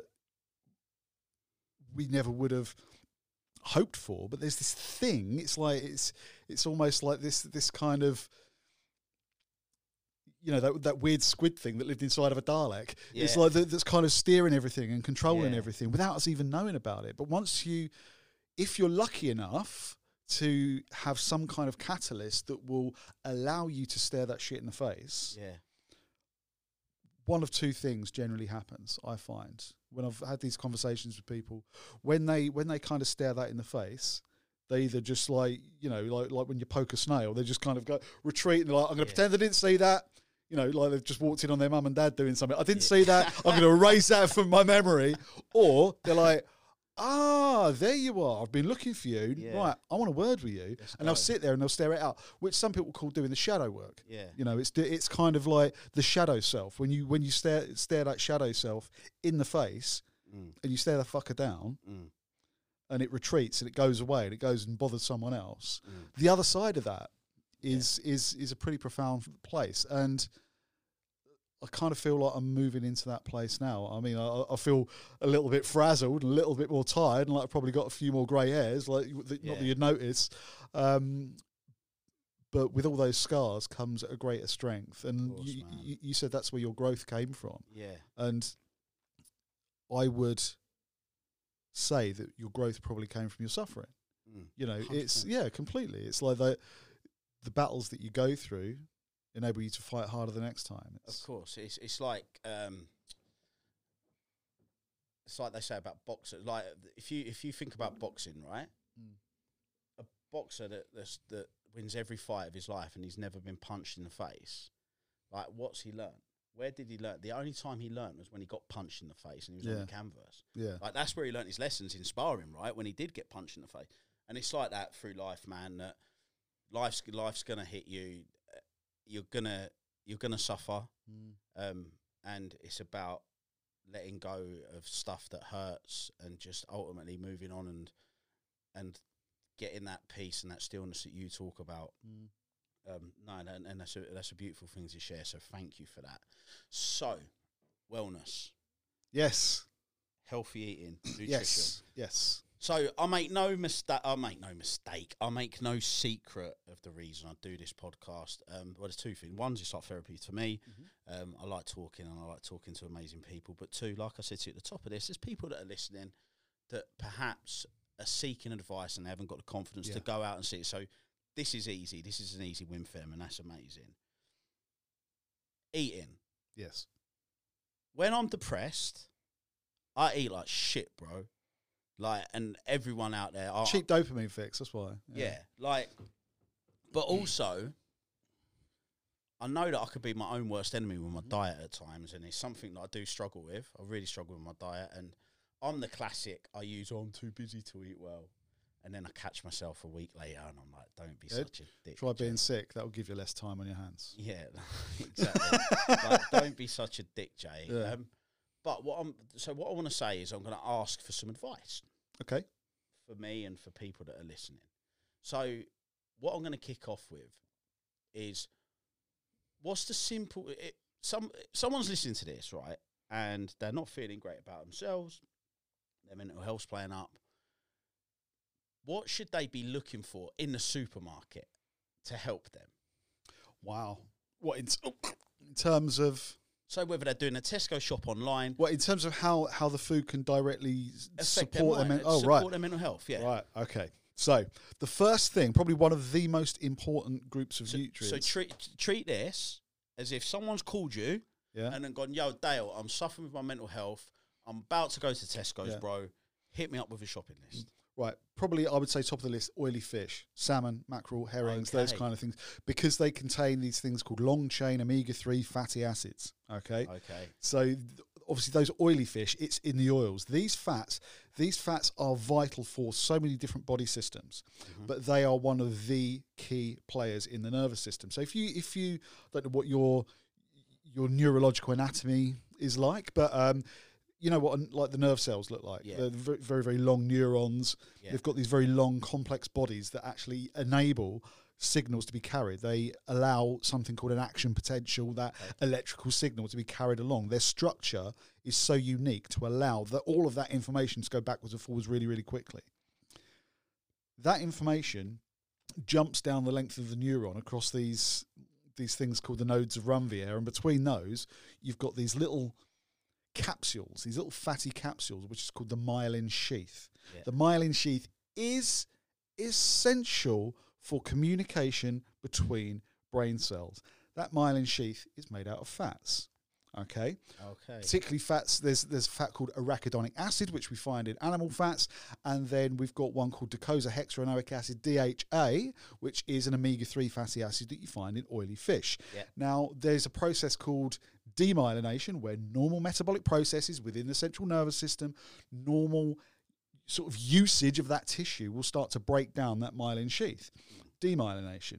we never would have hoped for. But there's this thing. It's like it's it's almost like this this kind of, you know, that that weird squid thing that lived inside of a Dalek. Yeah. It's like that, that's kind of steering everything and controlling yeah. everything without us even knowing about it. But once you if you're lucky enough to have some kind of catalyst that will allow you to stare that shit in the face, yeah. one of two things generally happens, I find, when I've had these conversations with people. When they when they kind of stare that in the face, they either just like, you know, like like when you poke a snail, they just kind of go retreat and they're like, I'm going to yeah. pretend I didn't see that. You know, like they've just walked in on their mum and dad doing something. I didn't yeah. see that. I'm going to erase that from my memory. Or they're like, ah, there you are. I've been looking for you. Yeah. Right, I want a word with you. Let's and go. They'll sit there and they'll stare it out, which some people call doing the shadow work. Yeah, you know, it's it's kind of like the shadow self. When you when you stare stare that shadow self in the face, mm. and you stare the fucker down, mm. and it retreats and it goes away and it goes and bothers someone else. Mm. The other side of that is yeah. is is a pretty profound place, and I kind of feel like I'm moving into that place now. I mean, I, I feel a little bit frazzled, a little bit more tired, and like I've probably got a few more grey hairs, like that, yeah. not that you'd notice. Um, but with all those scars comes a greater strength, and course, you, you, you said that's where your growth came from. Yeah, and I would say that your growth probably came from your suffering. Mm, you know, one hundred percent. It's yeah, completely. It's like the the battles that you go through enable you to fight harder the next time. It's of course, it's it's like um, it's like they say about boxers. Like if you if you think about boxing, right? Mm. A boxer that that's, that wins every fight of his life and he's never been punched in the face. Like, what's he learned? Where did he learn? The only time he learned was when he got punched in the face and he was yeah. on the canvas. Yeah, like that's where he learned his lessons in sparring, right? When he did get punched in the face, and it's like that through life, man. That life's life's gonna hit you. You're gonna you're gonna suffer, mm. um, and it's about letting go of stuff that hurts and just ultimately moving on and and getting that peace and that stillness that you talk about. Mm. Um, no, and, and that's a that's a beautiful thing to share. So thank you for that. So, wellness, yes, healthy eating, nutrition, yes, yes. So I make no mistake. I make no mistake. I make no secret of the reason I do this podcast. Um, well, there's two things. One's it's like therapy to me. Mm-hmm. Um, I like talking and I like talking to amazing people. But two, like I said to you at the top of this, there's people that are listening that perhaps are seeking advice and they haven't got the confidence yeah. to go out and see it. So this is easy. This is an easy win for them, and that's amazing. Eating. Yes. When I'm depressed, I eat like shit, bro. Like, and everyone out there... I, cheap dopamine fix, that's why. Yeah. yeah, like... But also, I know that I could be my own worst enemy with my diet at times, and it's something that I do struggle with. I really struggle with my diet, and I'm the classic, I use, oh, I'm too busy to eat well. And then I catch myself a week later, and I'm like, don't be Good. such a dick. Try being Jay. sick, that'll give you less time on your hands. Yeah, exactly. Like, don't be such a dick, Jay. Yeah. Um, But what I'm so what I want to say is I'm going to ask for some advice. Okay. For me and for people that are listening. So what I'm going to kick off with is what's the simple it, some someone's listening to this, right? And they're not feeling great about themselves. Their mental health's playing up. What should they be looking for in the supermarket to help them? Wow. What in, in terms of So whether they're doing a Tesco shop online, well, in terms of how, how the food can directly support their, their, men- oh, support right. their mental health, yeah. Right, okay. So the first thing, probably one of the most important groups of so, nutrients. So treat treat this as if someone's called you Yeah. and then gone, yo, Dale, I'm suffering with my mental health. I'm about to go to Tesco's, Yeah. bro. Hit me up with a shopping list. Right, probably I would say top of the list, oily fish, salmon, mackerel, herrings, those Okay. kind of things, because they contain these things called long-chain omega three fatty acids, okay? Okay. So th- obviously those oily fish, it's in the oils. These fats, these fats are vital for so many different body systems, Mm-hmm. but they are one of the key players in the nervous system. So if you, if you don't know what your, your neurological anatomy is like, but um, you know what, like the nerve cells look like. Yeah. They're very, very, very long neurons. Yeah. They've got these very long, complex bodies that actually enable signals to be carried. They allow something called an action potential, that Okay. electrical signal to be carried along. Their structure is so unique to allow that all of that information to go backwards and forwards really, really quickly. That information jumps down the length of the neuron across these these things called the nodes of Runvier, and between those, you've got these little capsules, these little fatty capsules, which is called the myelin sheath. Yeah. The myelin sheath is essential for communication between brain cells. That myelin sheath is made out of fats. Okay, Okay. particularly fats. There's there's a fat called arachidonic acid, which we find in animal fats, and then we've got one called docosahexaenoic acid, D H A, which is an omega three fatty acid that you find in oily fish. Yeah. Now, there's a process called demyelination, where normal metabolic processes within the central nervous system, normal sort of usage of that tissue will start to break down that myelin sheath. Demyelination.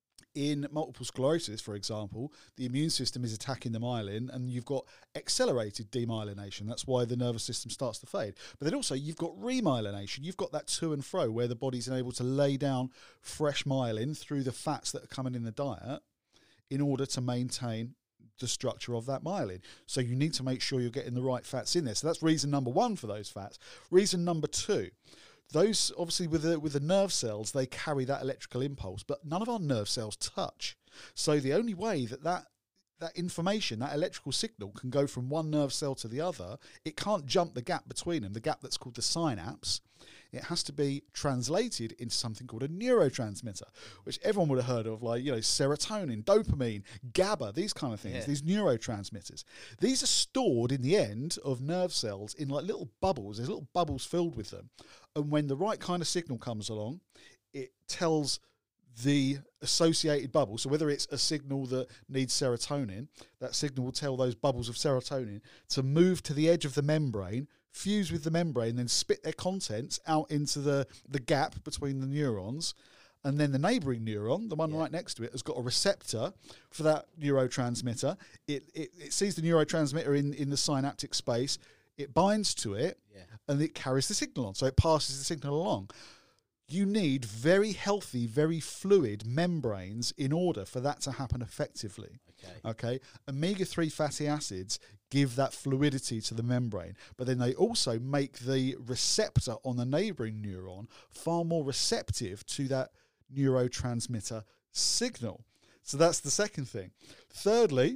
In multiple sclerosis, for example, the immune system is attacking the myelin and you've got accelerated demyelination. That's why the nervous system starts to fade. But then also you've got remyelination. You've got that to and fro where the body's able to lay down fresh myelin through the fats that are coming in the diet in order to maintain the structure of that myelin. So you need to make sure you're getting the right fats in there. So that's reason number one for those fats. Reason number two, those obviously with the with the nerve cells, they carry that electrical impulse, but none of our nerve cells touch. So the only way that that that information, that electrical signal can go from one nerve cell to the other, it can't jump the gap between them, the gap that's called the synapse. It has to be translated into something called a neurotransmitter, which everyone would have heard of, like, you know, serotonin, dopamine, GABA, these kind of things, Yeah. these neurotransmitters. These are stored in the end of nerve cells in like little bubbles. There's little bubbles filled with them. And when the right kind of signal comes along, it tells the associated bubble. So whether it's a signal that needs serotonin, that signal will tell those bubbles of serotonin to move to the edge of the membrane, fuse with the membrane, then spit their contents out into the, the gap between the neurons. And then the neighbouring neuron, the one Yeah. right next to it, has got a receptor for that neurotransmitter. It, it, it sees the neurotransmitter in, in the synaptic space. It binds to it, Yeah. and it carries the signal on. So it passes the signal along. You need very healthy, very fluid membranes in order for that to happen effectively. Okay. Okay, omega three fatty acids give that fluidity to the membrane, but then they also make the receptor on the neighboring neuron far more receptive to that neurotransmitter signal. So that's the second thing. Thirdly,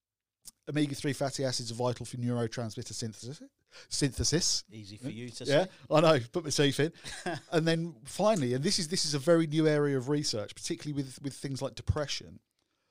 omega three fatty acids are vital for neurotransmitter synthesis. Synthesis. Easy for you to Yeah, say. I know. Put my teeth in. And then finally, and this is this is a very new area of research, particularly with with things like depression,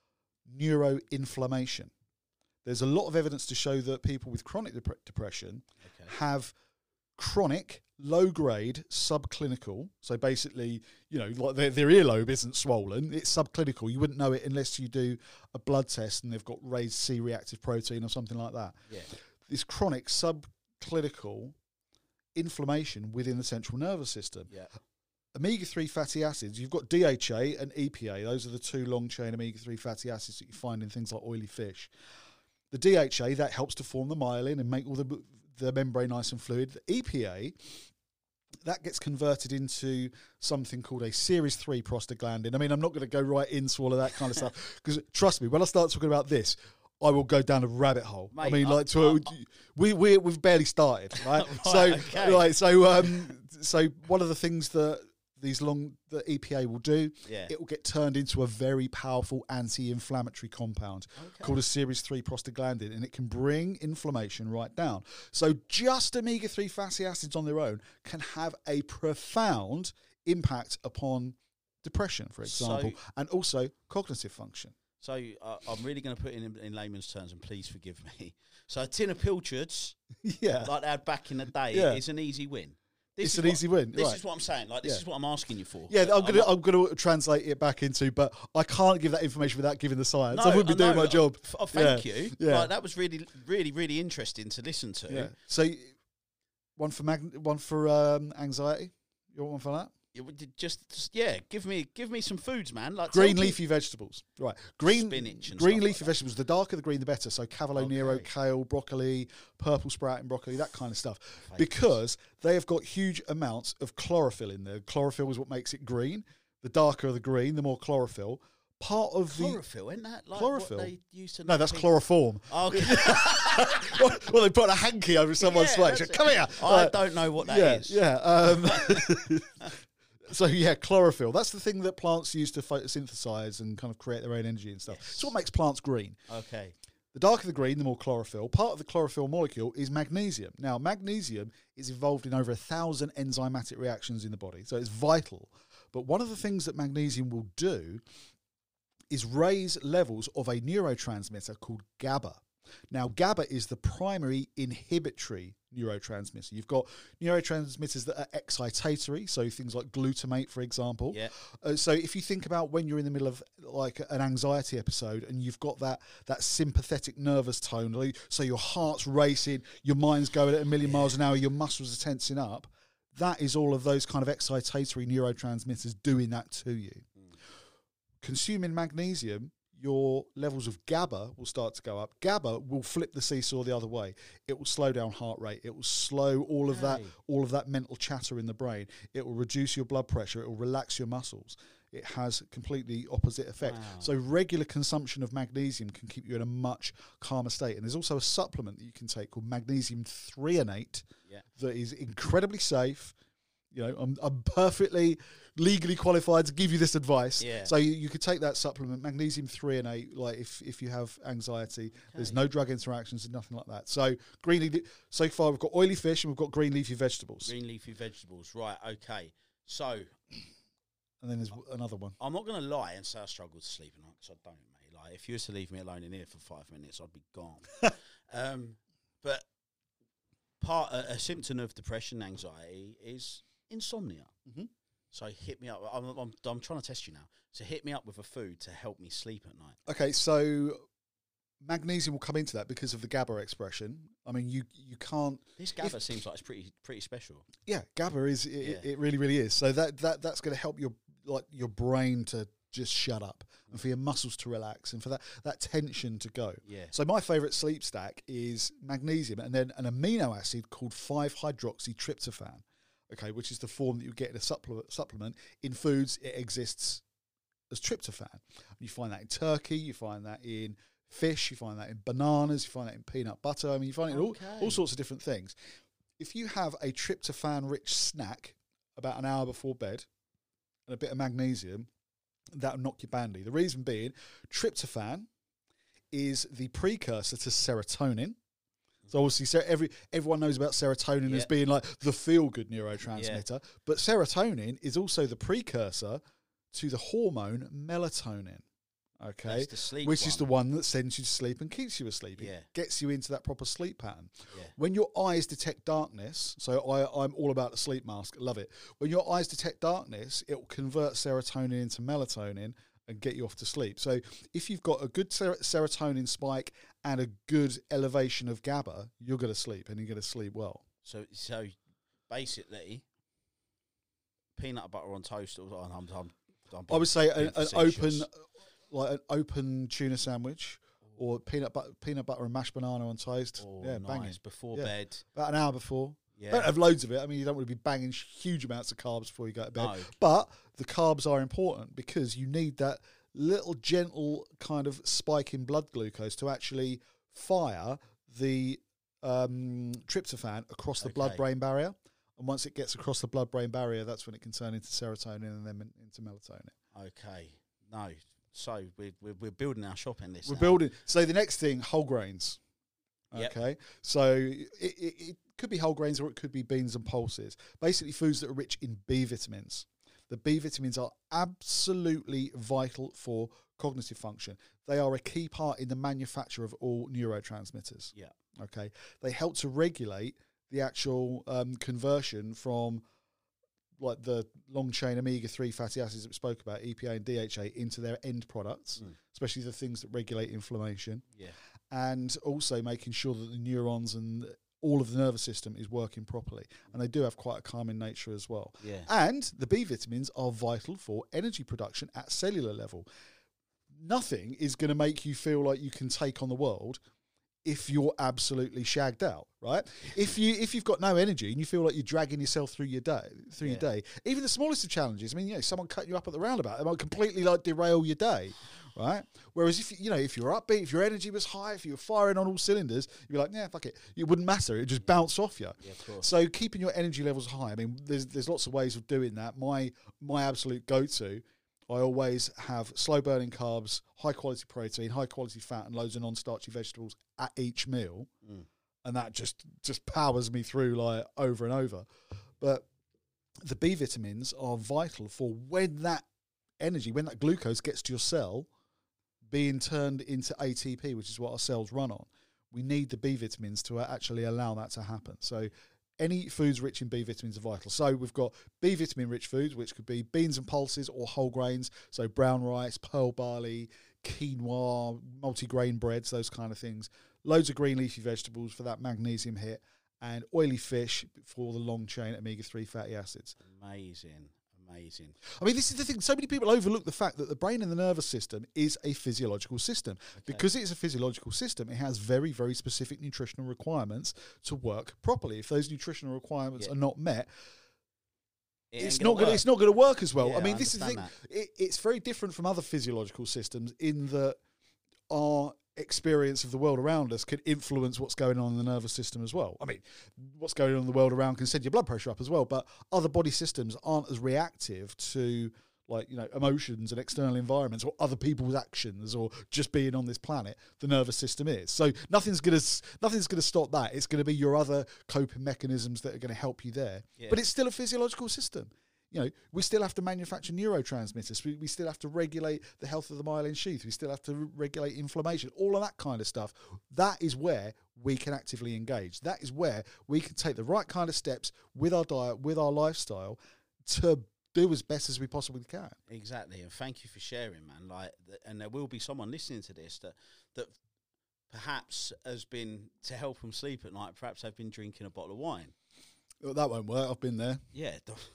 neuroinflammation. There's a lot of evidence to show that people with chronic dep- depression Okay. have chronic, low-grade, subclinical. So basically, you know, like their, their earlobe isn't swollen; it's subclinical. You wouldn't know it unless you do a blood test and they've got raised C-reactive protein or something like that. Yeah. This chronic subclinical inflammation within the central nervous system. Yeah. Omega three fatty acids, you've got D H A and E P A. Those are the two long-chain omega three fatty acids that you find in things like oily fish. The D H A, that helps to form the myelin and make all the, the membrane nice and fluid. The E P A, that gets converted into something called a series three prostaglandin. I mean, I'm not going to go right into all of that kind of stuff, because trust me, when I start talking about this, I will go down a rabbit hole. Mate, I mean, I- like, to, I- we we we've barely started, right? Right, so, okay. right, so um, so one of the things that these long the E P A will do, Yeah. it will get turned into a very powerful anti-inflammatory compound Okay. called a series three prostaglandin, and it can bring inflammation right down. So just omega three fatty acids on their own can have a profound impact upon depression, for example, So- and also cognitive function. So uh, I'm really going to put it in in layman's terms, and please forgive me. So a tin of pilchards, yeah, like they had back in the day, Yeah. is an easy win. This it's is an what, easy win. This right. is what I'm saying. Like this Yeah. is what I'm asking you for. Yeah, I'm gonna not- I'm gonna translate it back into, but I can't give that information without giving the science. No, I wouldn't be I doing know. my job. F- Oh, thank Yeah. you. Yeah. Like, that was really, really, really interesting to listen to. Yeah. So one for mag- one for um, anxiety. You want one for that? It would just, just yeah, give me give me some foods, man. Like Green tell leafy vegetables. Right. Green Spinach and green stuff like leafy that. vegetables. The darker the green, the better. So Cavolo Nero, Okay. kale, broccoli, purple sprouting broccoli, that kind of stuff. Favourites. Because they have got huge amounts of chlorophyll in there. Chlorophyll is what makes it green. The darker the green, the more chlorophyll. Part of the chlorophyll, isn't that like Chlorophyll? what they used to? no, that's people- chloroform. Oh, okay. Well, they put a hanky over someone's Yeah, face. that's it. Come here. I Uh, don't know what that yeah, is. yeah. Um, so yeah, chlorophyll. That's the thing that plants use to photosynthesize and kind of create their own energy and stuff. Yes. It's what makes plants green. Okay. The darker the green, the more chlorophyll. Part of the chlorophyll molecule is magnesium. Now, magnesium is involved in over a thousand enzymatic reactions in the body, so it's vital. But one of the things that magnesium will do is raise levels of a neurotransmitter called GABA. Now, GABA is the primary inhibitory neurotransmitter. You've got neurotransmitters that are excitatory, so things like glutamate, for example. Yeah. Uh, so if you think about when you're in the middle of like an anxiety episode and you've got that that sympathetic nervous tone, like, so your heart's racing, your mind's going at a million miles an hour, your muscles are tensing up, that is all of those kind of excitatory neurotransmitters doing that to you. Mm. Consuming magnesium, your levels of GABA will start to go up. GABA will flip the seesaw the other way. It will slow down heart rate. It will slow all of that, Okay. all of that mental chatter in the brain. It will reduce your blood pressure. It will relax your muscles. It has completely opposite effect. Wow. So regular consumption of magnesium can keep you in a much calmer state. And there's also a supplement that you can take called magnesium threonate Yeah. that is incredibly safe. You know, I'm, I'm perfectly legally qualified to give you this advice. Yeah. So you, you could take that supplement, magnesium threonate, like if, if you have anxiety. There's no drug interactions and nothing like that. So green leafy, so far we've got oily fish and we've got green leafy vegetables. Green leafy vegetables. Right. Okay. So And then there's another one. I'm not going to lie and say I struggle to sleep at night because I don't, mate. Like if you were to leave me alone in here for five minutes, I'd be gone. um, but part a, a symptom of depression, anxiety is insomnia. Mm-hmm. So hit me up. I'm, I'm, I'm trying to test you now. So hit me up with a food to help me sleep at night. Okay, so magnesium will come into that because of the GABA expression. I mean, you you can't. This GABA seems like it's pretty pretty special. Yeah, GABA is it, Yeah. it really really is. So that that that's going to help your like your brain to just shut up and for your muscles to relax and for that that tension to go. Yeah. So my favorite sleep stack is magnesium and then an amino acid called five hydroxytryptophan. Okay, which is the form that you get in a supplement. Supplement in foods, it exists as tryptophan. You find that in turkey. You find that in fish. You find that in bananas. You find that in peanut butter. I mean, you find it in all, Okay. all sorts of different things. If you have a tryptophan-rich snack about an hour before bed and a bit of magnesium, that will knock you bandy. The reason being, tryptophan is the precursor to serotonin. So obviously, ser- every everyone knows about serotonin Yeah. as being like the feel-good neurotransmitter, but serotonin is also the precursor to the hormone melatonin. Okay, That's the sleep which is the one. one that sends you to sleep and keeps you asleep. It Yeah. gets you into that proper sleep pattern. Yeah. When your eyes detect darkness, so I, I'm all about the sleep mask, love it. When your eyes detect darkness, it will convert serotonin into melatonin and get you off to sleep. So if you've got a good ser- serotonin spike and a good elevation of GABA, you're going to sleep and you're going to sleep well. So so basically, peanut butter on toast. Or, I'm, I'm, I'm I would say being an, an open, facetious. like an open tuna sandwich or peanut butter, peanut butter and mashed banana on toast. Oh, yeah, nice. banging. Before Yeah. bed. About an hour before. Yeah. Don't have loads of it. I mean, you don't want to be banging huge amounts of carbs before you go to bed. No. But the carbs are important because you need that little gentle kind of spike in blood glucose to actually fire the um, tryptophan across the Okay. blood-brain barrier. And once it gets across the blood-brain barrier, that's when it can turn into serotonin and then in- into melatonin. Okay. No. So we're, we're, we're building our shopping list We're now. building. So the next thing, whole grains. Yep. Okay. So it, it, it could be whole grains or it could be beans and pulses. Basically foods that are rich in B vitamins. The B vitamins are absolutely vital for cognitive function. They are a key part in the manufacture of all neurotransmitters. Yeah. Okay. They help to regulate the actual um, conversion from like the long chain omega three fatty acids that we spoke about, E P A and D H A, into their end products, mm. especially the things that regulate inflammation. Yeah. And also making sure that the neurons and all of the nervous system is working properly. And they do have quite a calming nature as well. Yeah. And the B vitamins are vital for energy production at cellular level. Nothing is going to make you feel like you can take on the world if you're absolutely shagged out, right? if you if you've got no energy and you feel like you're dragging yourself through your day, through yeah. your day, even the smallest of challenges. I mean, you know, someone cutting you up at the roundabout, it might completely like derail your day, right? Whereas if you know if you're upbeat, if your energy was high, if you were firing on all cylinders, you'd be like, yeah, fuck it, it wouldn't matter. It would just bounce off you. Yeah, of course. So keeping your energy levels high. I mean, there's there's lots of ways of doing that. My my absolute go-to. I always have slow burning carbs, high quality protein, high quality fat, and loads of non-starchy vegetables at each meal. Mm. And that just, just powers me through like over and over. But the B vitamins are vital for when that energy, when that glucose gets to your cell, being turned into A T P, which is what our cells run on. We need the B vitamins to actually allow that to happen. So any foods rich in B vitamins are vital. So we've got B vitamin rich foods, which could be beans and pulses or whole grains. So brown rice, pearl barley, quinoa, multi-grain breads, those kind of things. Loads of green leafy vegetables for that magnesium hit, and oily fish for the long chain omega three fatty acids. Amazing. Amazing. I mean, this is the thing. So many people overlook the fact that the brain and the nervous system is a physiological system. Okay. Because it's a physiological system, it has very, very specific nutritional requirements to work properly. If those nutritional requirements yeah. are not met, it it's not going. It's not going to work as well. Yeah, I mean, I this is the thing. It, it's very different from other physiological systems in that our experience of the world around us could influence what's going on in the nervous system as well. I mean, what's going on in the world around can send your blood pressure up as well, but other body systems aren't as reactive to, like, you know, emotions and external environments or other people's actions or just being on this planet. The nervous system is. So nothing's going to nothing's going to stop that. It's going to be your other coping mechanisms that are going to help you there. Yeah. But it's still a physiological system. You know, we still have to manufacture neurotransmitters. We, we still have to regulate the health of the myelin sheath. We still have to re- regulate inflammation, all of that kind of stuff. That is where we can actively engage. That is where we can take the right kind of steps with our diet, with our lifestyle, to do as best as we possibly can. Exactly, and thank you for sharing, man. Like, and there will be someone listening to this that that perhaps has been, to help them sleep at night, perhaps they've been drinking a bottle of wine. Well, that won't work. I've been there. Yeah.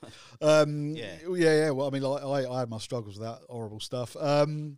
um, yeah. Yeah, yeah. Well, I mean, like, I, I had my struggles with that horrible stuff. Um,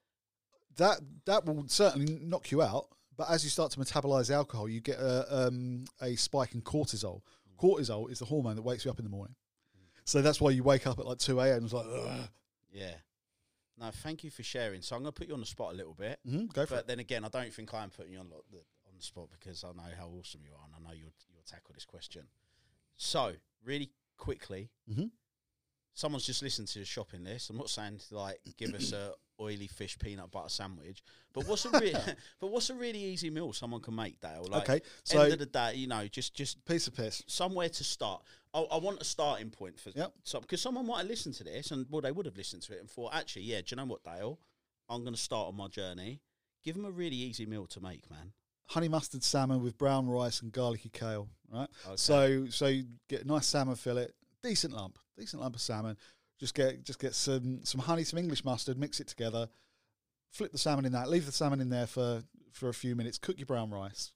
that that will certainly knock you out. But as you start to metabolize alcohol, you get a, um, a spike in cortisol. Mm. Cortisol is the hormone that wakes you up in the morning. Mm. So that's why you wake up at like two a.m. and it's like, ugh. Yeah. No, thank you for sharing. So I'm going to put you on the spot a little bit. Mm-hmm, go for but it. then again, I don't think I'm putting you on the, on the spot because I know how awesome you are and I know you'll, you'll tackle this question. So, really quickly, mm-hmm. someone's just listened to the shopping list. I'm not saying to, like, give us a oily fish peanut butter sandwich, but what's a re- but what's a really easy meal someone can make, Dale? Like, okay, so end of the day, you know, just just piece of piss, somewhere to start. I, I want a starting point for yep. some, because someone might have listened to this and well, they would have listened to it and thought, actually, yeah, do you know what, Dale? I'm going to start on my journey. Give them a really easy meal to make, man. Honey mustard salmon with brown rice and garlicky kale, right? Okay. So so you get a nice salmon fillet, decent lump, decent lump of salmon. Just get just get some some honey, some English mustard, mix it together, flip the salmon in that, leave the salmon in there for, for a few minutes, cook your brown rice.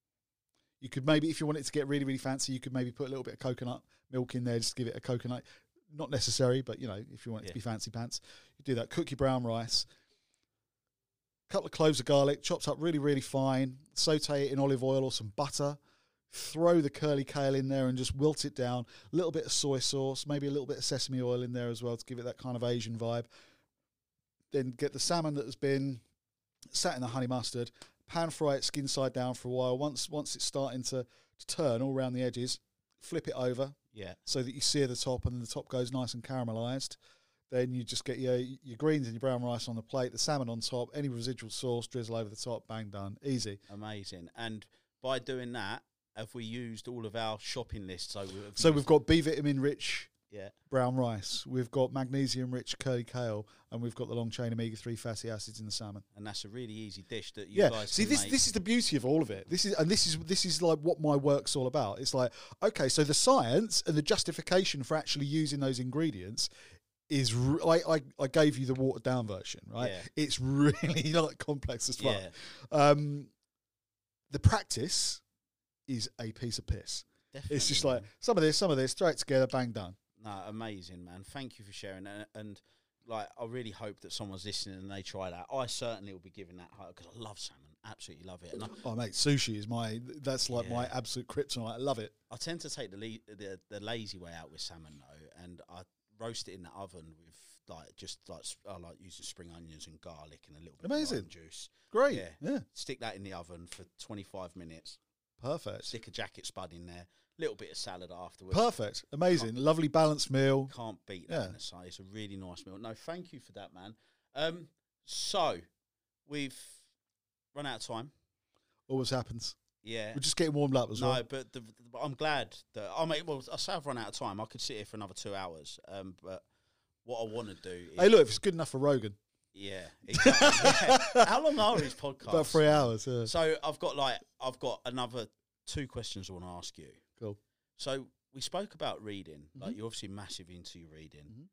You could maybe, if you want it to get really, really fancy, you could maybe put a little bit of coconut milk in there, just give it a coconut. Not necessary, but, you know, if you want it yeah. to be fancy pants, you do that. Cook your brown rice. Couple of cloves of garlic, chopped up really, really fine. Saute it in olive oil or some butter. Throw the curly kale in there and just wilt it down. A little bit of soy sauce, maybe a little bit of sesame oil in there as well to give it that kind of Asian vibe. Then get the salmon that has been sat in the honey mustard, pan fry it skin side down for a while. Once once it's starting to, to turn all around the edges, flip it over yeah, so that you sear the top and the top goes nice and caramelised. Then you just get your your greens and your brown rice on the plate, the salmon on top, any residual sauce, drizzle over the top, bang, done. Easy. Amazing. And by doing that, have we used all of our shopping lists? So we've, so we've got B vitamin rich Yeah. brown rice. We've got magnesium-rich curly kale, and we've got the long-chain omega three fatty acids in the salmon. And that's a really easy dish that you Yeah. guys See, can this make. this is the beauty of all of it. This is and this is this is like what my work's all about. It's like, okay, so the science and the justification for actually using those ingredients is re- I, I I gave you the watered down version, right? Yeah. It's really like complex as fuck. Yeah. Um, the practice is a piece of piss. Definitely, It's just man. like some of this, some of this, throw it together, bang, done. No, amazing, man. Thank you for sharing that. And, like, I really hope that someone's listening and they try that. I certainly will be giving that hope because I love salmon. Absolutely love it. And I, Oh mate, sushi is my that's like my Yeah. absolute kryptonite. I love it. I tend to take the, le- the the lazy way out with salmon though, and I roast it in the oven with like just like sp- I like using spring onions and garlic and a little bit Amazing. of lime juice. Great. Yeah. Yeah. Stick that in the oven for twenty-five minutes. Perfect. Stick a jacket spud in there. Little bit of salad afterwards. Perfect. Amazing. Lovely balanced meal. Can't beat that Yeah. in the sun. It's a really nice meal. No, thank you for that, man. Um, so we've run out of time. Always happens. Yeah. We're just getting warmed up as No, well. but the, the, I'm glad that I mean. Well, I say I've run out of time. I could sit here for another two hours. Um, but what I want to do is Hey, look, if it's good enough for Rogan, yeah, exactly. Yeah. How long are his podcasts? about three hours. Yeah. So I've got like I've got another two questions I want to ask you. Cool. So we spoke about reading. Like Mhm. you're obviously massive into your reading. Mhm.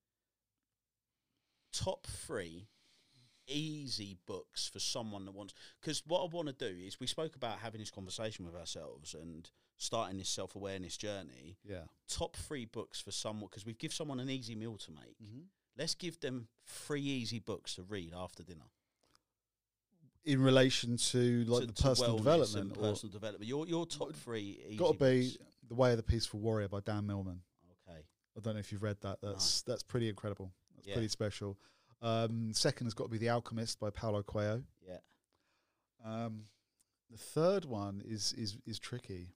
Top three easy books for someone that wants. Because what I want to do is we spoke about having this conversation with ourselves and starting this self awareness journey. Yeah. Top three books for someone because we give someone an easy meal to make. Mhm. Let's give them three easy books to read after dinner. In relation to like To- the to personal wellness development, and or personal development. Your your top three easy got to be books. The Way of the Peaceful Warrior by Dan Millman. Okay. I don't know if you've read that. That's that's pretty incredible. That's Yeah. pretty special. Um, second has got to be The Alchemist by Paulo Coelho. Yeah. Um, the third one is is is tricky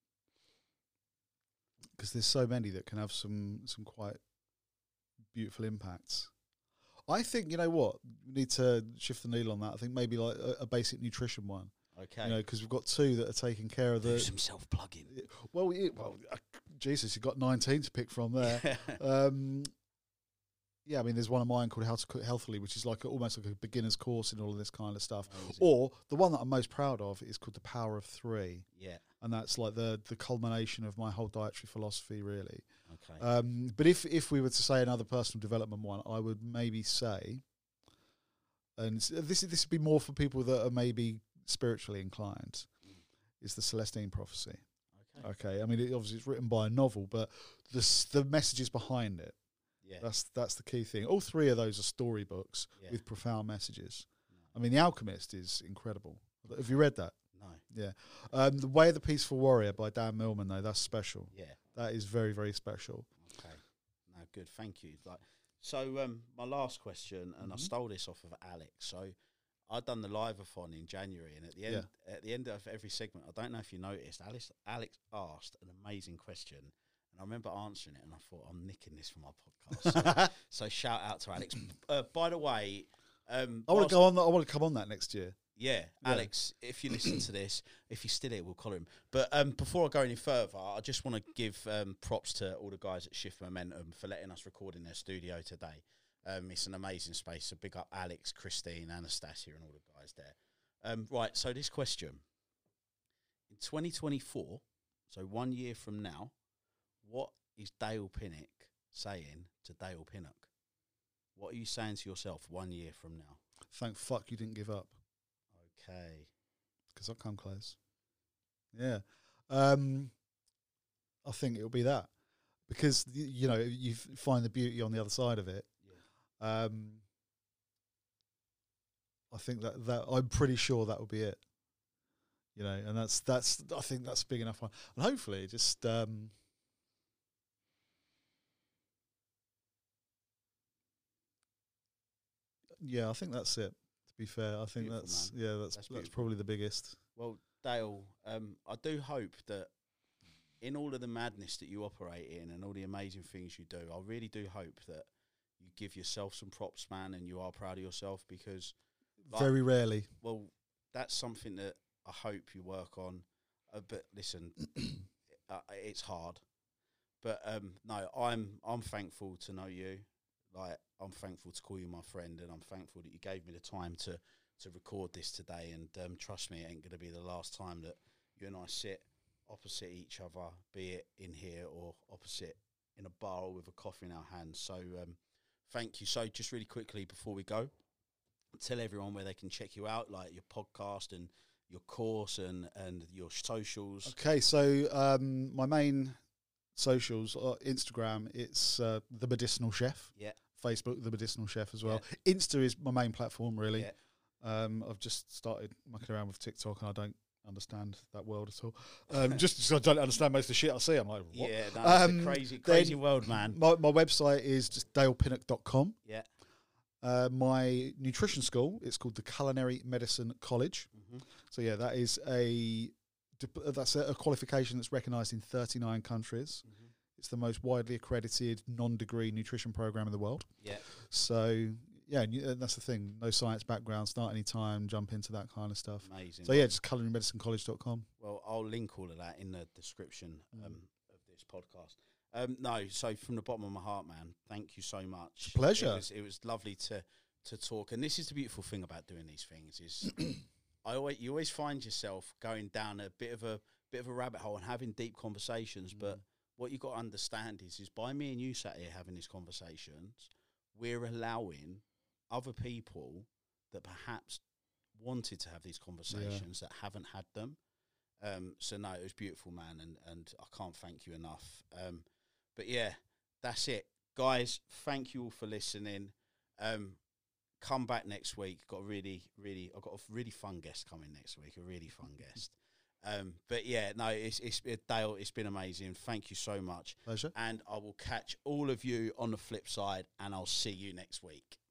because there's so many that can have some some quite beautiful impacts. I think you know what we need to shift the needle on that. I think maybe like a, a basic nutrition one. Okay. You know, because we've got two that are taking care of Do the. some self plugging. Well, yeah, well, uh, Jesus, you've got nineteen to pick from there. um, yeah, I mean, there's one of mine called How to Cook Healthily, which is like a, almost like a beginner's course in all of this kind of stuff. Amazing. Or the one that I'm most proud of is called The Power of Three, Yeah. and that's like the the culmination of my whole dietary philosophy, really. Okay. Um, but if if we were to say another personal development one, I would maybe say, and s- this this would be more for people that are maybe spiritually inclined, is the Celestine Prophecy. okay. Okay, I mean, it, obviously it's written by a novel, but the s- the messages behind it. Yeah. That's that's the key thing. All three of those are storybooks Yeah. with profound messages. No. I mean, The Alchemist is incredible. Have you read that? No. Yeah. Um, the Way of the Peaceful Warrior by Dan Millman, though, that's special. Yeah. That is very, very special. Okay. No, good. Thank you. Like, so um, my last question, and I Mhm. stole this off of Alex. So I'd done the live-a-thon in January, and at the end, at the end of every segment, I don't know if you noticed, Alex, Alex asked an amazing question, and I remember answering it, and I thought, I'm nicking this for my podcast. so, so shout out to Alex. Uh, by the way, um, I want whilst- to go on. That, I want to come on that next year. Yeah, Yeah. Alex, if you listen to this, if he's still here, we'll call him. But um, before I go any further, I just want to give um, props to all the guys at Shift Momentum for letting us record in their studio today. Um, it's an amazing space, so big up Alex, Christine, Anastasia, and all the guys there. Um, right, so this question. In twenty twenty-four, so one year from now, what is Dale Pinnock saying to Dale Pinnock? What are you saying to yourself one year from now? Thank fuck you didn't give up, Okay. because I've come close. Yeah. Um, I think it'll be that, because y- you know you f- find the beauty on the other side of it. Yeah. Um, I think that that I'm pretty sure that will be it. You know, and that's that's I think that's a big enough one, and hopefully just um, yeah, I think that's it. To be fair, I think Beautiful, that's man. yeah, that's That's that's, beautiful. probably the biggest. Well, Dale, um, I do hope that in all of the madness that you operate in and all the amazing things you do, I really do hope that you give yourself some props, man, and you are proud of yourself because, like, Very rarely. well, that's something that I hope you work on. Uh, but listen, uh, it's hard. but um, no, I'm I'm thankful to know you. Like, I'm thankful to call you my friend, and I'm thankful that you gave me the time to to record this today. And um, trust me, it ain't going to be the last time that you and I sit opposite each other, be it in here or opposite in a bar or with a coffee in our hands. So um, thank you. So just really quickly before we go, tell everyone where they can check you out, like your podcast and your course and, and your socials. Okay, so um, my main socials, uh, Instagram, it's uh, The Medicinal Chef. Yeah. Facebook, The Medicinal Chef as well. Yeah. Insta is my main platform, really. Yeah. Um, I've just started mucking around with TikTok, and I don't understand that world at all. Um, just because I don't understand most of the shit I see, I'm like, what? Yeah, that's um, a crazy, crazy then world, man. My, my website is just dale pinnock dot com. Yeah. Uh, my nutrition school, it's called the Culinary Medicine College. Mm-hmm. So yeah, that is a that's a, a qualification that's recognised in thirty-nine countries. Mm-hmm. It's the most widely accredited non-degree nutrition program in the world. Yeah. So yeah, and, you, and that's the thing. No science background, start any time, jump into that kind of stuff. Amazing. So yeah, just culinary medicine college dot com. Well, I'll link all of that in the description um, mm. of this podcast. Um, no, so from the bottom of my heart, man, thank you so much. It's a pleasure. It was, it was lovely to to talk, and this is the beautiful thing about doing these things is I always you always find yourself going down a bit of a bit of a rabbit hole and having deep conversations. Mm. But what you got to understand is, is by me and you sat here having these conversations, we're allowing other people that perhaps wanted to have these conversations yeah. that haven't had them. Um, so no, it was beautiful, man, and and I can't thank you enough. Um, But yeah, that's it. Guys, thank you all for listening. Um, come back next week. Got a really, really, I've got a really fun guest coming next week, a really fun guest. Um, but yeah, no, it's, it's, it, Dale, it's been amazing. Thank you so much. Pleasure. And I will catch all of you on the flip side, and I'll see you next week.